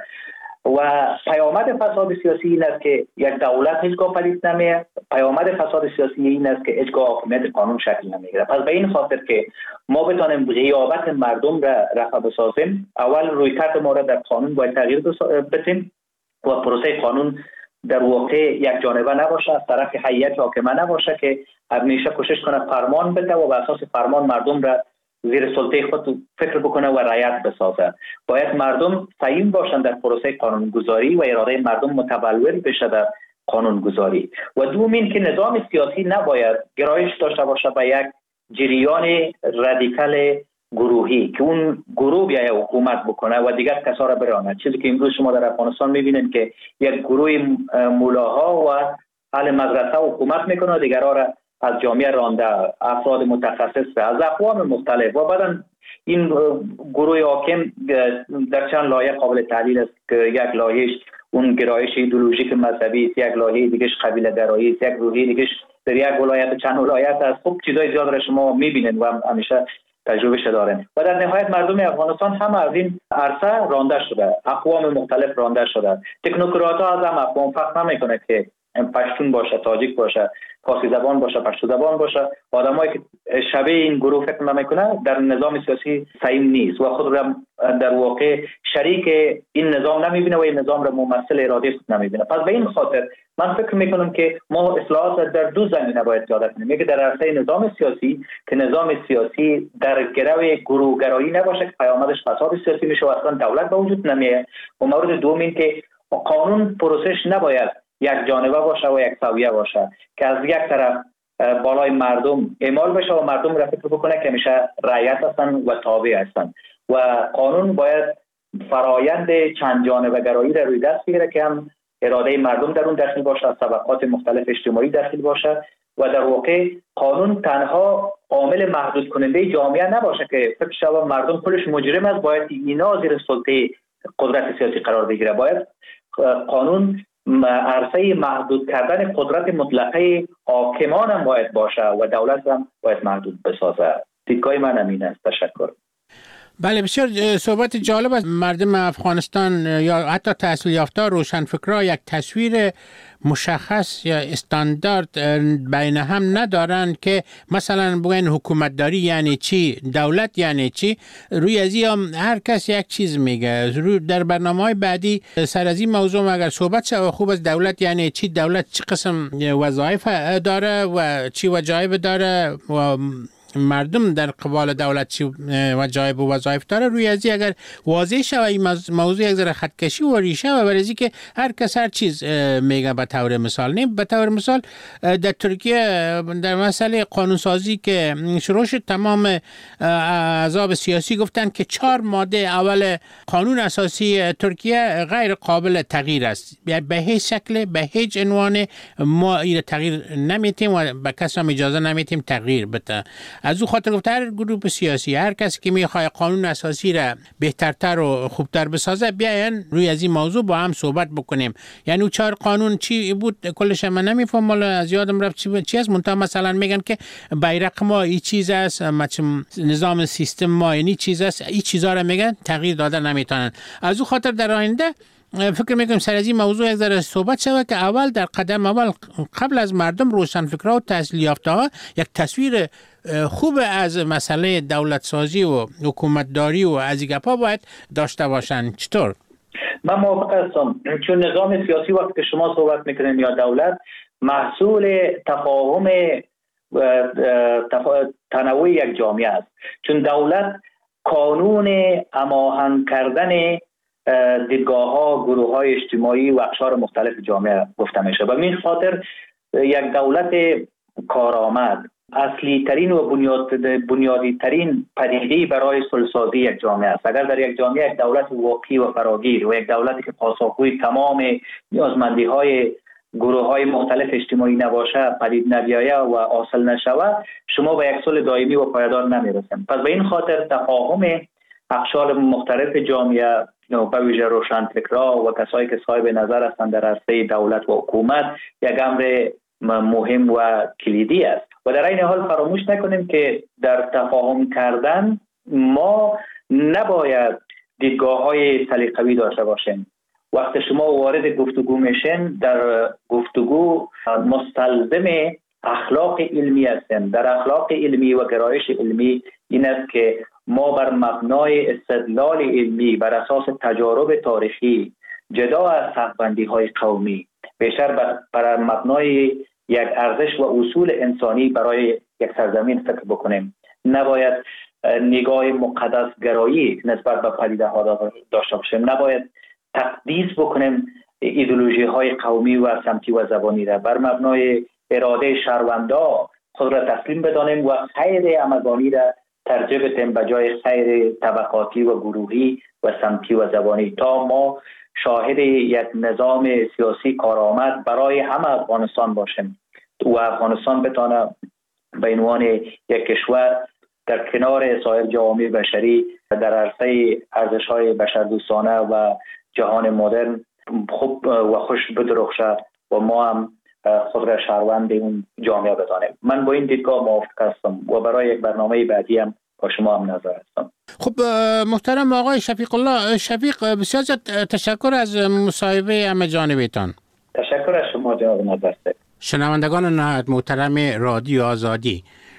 و پیامد فساد سیاسی این است که یک دولت هیچگاه پدید نمیاد. پیامد فساد سیاسی این است که هیچگاه حاکمیت قانون شکل نمیگیره. پس به این خاطر که ما بتانیم غیابت مردم را رفع بسازیم، اول رویکرد ما را در قانون باید تغییر بدیم و پروسه قانون در واقع یک جانبه نباشه، از طرف هیئت حاکمه نباشه که همیشه کوشش کنه فرمان بده و بر اساس فرمان مردم را زیر سلطه خود فکر بکنه و رعایت بسازه. باید مردم سعیم باشند در پروسه قانونگذاری و اراده مردم متبلور بشه در قانونگذاری. و دومین که نظام سیاسی نباید گرایش داشته باشه به یک جریان رادیکال گروهی که اون گروه بیاید حکومت بکنه و دیگر کسا را برانه. چیزی که امروز شما در افغانستان میبینید که یک گروه مولاها و اهل مدرسه حکومت میکنه و دیگرها را از جامعه رانده، افراد متخصص از اقوام مختلف. و بعدا این گروه حاکم در چند لایه قابل تحلیل است که یک لایهش اون گرایش ایدئولوژیک مذهبی است، یک لایه دیگهش قبیله گرایی است، یک لایه دیگهش در یک ولایت چند ولایت است. خب چیزای زیاد را شما میبینید و همیشه تجربه دارین. و در نهایت مردم افغانستان هم از این عرصه رانده شده، اقوام مختلف رانده شده. تکنوکرات ها از هم اقوام فرق نمیکنه که پشتون باشه، تاجیک باشه، فارسی زبان باشه، پشتو زبان باشه. آدمایی که شبیه این گروه فکر نمیکنه در نظام سیاسی سعیم نیست و خود را در واقع شریک این نظام نمیبینه و این نظام را ممثل اراده خود نمیبینه. پس به این خاطر من فکر میکنم که ما اصلاحات در دو زمینه باید پیاده کنیم. یکی در عرصه نظام سیاسی که نظام سیاسی در گرو گروهگرایی نباشه که پیامدش فساد سیاسی میشه و اصلا دولت به وجود نمیاد. و مورد دوم این که قانون پروسش نباید یک جانبه باشه و یک سویه باشه که از یک طرف بالای مردم اعمال بشه و مردم را فکر بکنه که میشه رعیت هستن و تابع هستن. و قانون باید فرایند چند جانبه گرایی را روی دست بگیره که هم اراده مردم در اون داخل باشه، از طبقات مختلف اجتماعی داخل باشه و در واقع قانون تنها عامل محدود کننده جامعه نباشه که فکر شود مردم خودش مجرم است باید اینا زیر سلطه قدرت سیاسی قرار بگیره. باید قانون عرصه محدود کردن قدرت مطلقه حاکمان هم باید باشه و دولت هم باید محدود بسازه. دیدگاه من همین است. تشکر. بله بسیار صحبت جالب است. مردم افغانستان یا حتی تحصیل یافته روشنفکرها یک تصویر مشخص یا استاندارد بین هم ندارن که مثلا بگن حکومتداری یعنی چی، دولت یعنی چی. روی از این هر کس یک چیز میگه. روی در برنامه‌های بعدی سر از این موضوع اگر صحبت شد خوب از دولت یعنی چی، دولت چه قسم وظایف داره و چی وظایف داره و مردم در قبال دولت چی وظایف و وظایف داره. روی ازی اگر واضح شود این موضوع یک ذره خطکشی و ریشه و برای که هر کس هر چیز میگه. به طور مثال نیم به طور مثال در ترکیه در مسئله قانونسازی که شروع شد تمام احزاب سیاسی گفتن که چهار ماده اول قانون اساسی ترکیه غیر قابل تغییر است، به هیچ شکل به هیچ عنوان ما این تغییر نمیتیم و به کس هم اجازه نمیتیم تغییر بده. از او خاطر گفت هر گروه سیاسی هر کسی که میخواد قانون اساسی را بهترتر و خوبتر بسازه بیاین روی از این موضوع با هم صحبت بکنیم. یعنی او چهار قانون چی بود کلش من نمیفهم، ولی از یادم رفت چی چی است. منتها مثلا میگن که بیرق ما این چیز است، نظام سیستم ما این چیز است، این چیزا را میگن تغییر داده نمیتونن. از او خاطر در آینده فکر میکنم سر از این موضوع یک ذره صحبت شود که اول در قدم اول قبل از مردم روشنفکرها و تحصیل یافته ها یک تصویر خوب از مسئله دولت سازی و حکومتداری و از این گپا باید داشته باشن. چطور؟ من موافق هستم، چون نظام سیاسی وقتی که شما صحبت میکنین یا دولت محصول تفاهم تنوع یک جامعه است. چون دولت قانون هماهنگ کردن دیدگاه ها، گروه های اجتماعی و اقشار مختلف جامعه گفته میشه. و این خاطر یک دولت کارآمد اصلی ترین و بنیاد بنیادی ترین پدیده برای صلح‌سازی یک جامعه است. اگر در یک جامعه یک دولت واقعی و فراگیر و یک دولتی که پاسخگوی تمام نیازمندی های گروه های مختلف اجتماعی نباشه، پدید نیاید و حاصل نشود، شما به یک صلح دائمی و پایدار نمیرسیم. پس به این خاطر تفاهم اقشار مختلف جامعه به ویژه روشنفکرها و کسایی که صاحب نظر هستند در عرصه دولت و حکومت یک امر مهم و کلیدی است. و در این حال فراموش نکنیم که در تفاهم کردن ما نباید دیدگاه های سلیقه‌ای داشته باشیم. وقتی شما وارد گفتگو میشین، در گفتگو مستلزم اخلاق علمی هستیم. در اخلاق علمی و گرایش علمی این است که ما بر مبنای استدلال علمی بر اساس تجارب تاریخی جدا از حقبندی های قومی بیشتر بر مبنای یک ارزش و اصول انسانی برای یک سرزمین فکر بکنیم. نباید نگاه مقدس گرایی نسبت به پدیده ها داشته باشیم. نباید تقدیس بکنیم ایدئولوژی های قومی و سمتی و زبانی را. بر مبنای اراده شهروندا خود را تسلیم بدانیم و خیر همگانی را ترجیح بدیم به جای خیر طبقاتی و گروهی و سمتی و زبانی، تا ما شاهد یک نظام سیاسی کارآمد برای همه افغانستان باشیم و افغانستان بتانه به عنوان یک کشور در کنار سایر جوامع بشری در عرصه ارزش‌های بشردوستانه و جهان مدرن خوب و خوش بدرخشه و ما هم خود را شهروند اون جامعه بدانیم. من با این دیدگاه موافق هستم و برای یک برنامه بعدی هم با شما هم نظر هستم. خب محترم آقای شفیق الله، شفیق بسیار تشکر از مصاحبه همه جانبیتان. تشکر از شما جناب نظرسه. شنوندگان نهایت محترم رادیو آزادی،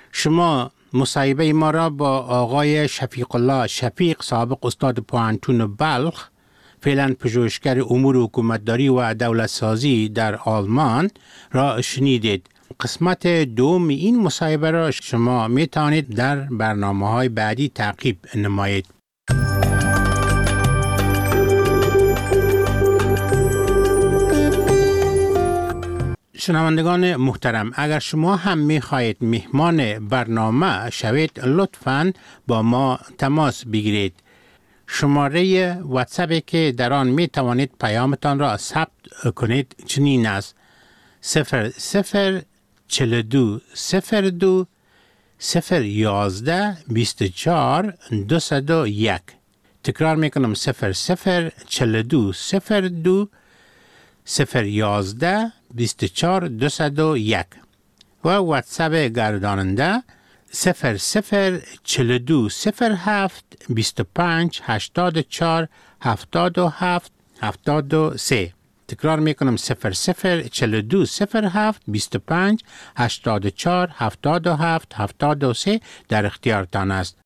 شما مصاحبه ما را با آقای شفیق الله شفیق، سابق استاد پوهنتون بلخ، فعلا پژوهشگر امور حکومتداری و دولت سازی در آلمان را شنیدید. قسمت دوم این مصاحبه را شما می توانید در برنامه‌های بعدی تعقیب نمایید. شنوندگان محترم، اگر شما هم می خواهید مهمان برنامه شوید، لطفاً با ما تماس بگیرید. شماره واتساپی که در آن می توانید پیامتان را ثبت کنید چنین است: صفر صفر چهل و دو صفر دو صفر یازده بیست و چهار دویست و یک. تکرار می کنم: صفر صفر چهل و دو صفر دو صفر یازده بیست و چهار دویست و یک. و واتساپ گرداننده صفر صفر چل دو صفر هفت بیست و پنج هشتاد و چهار هفتاد و هفت هفتاد و سه. تکرار میکنم صفر صفر چل دو صفر هفت بیست و پنج هشتاد و چهار هفتاد و هفت هفتاد و سه در اختیارتان است.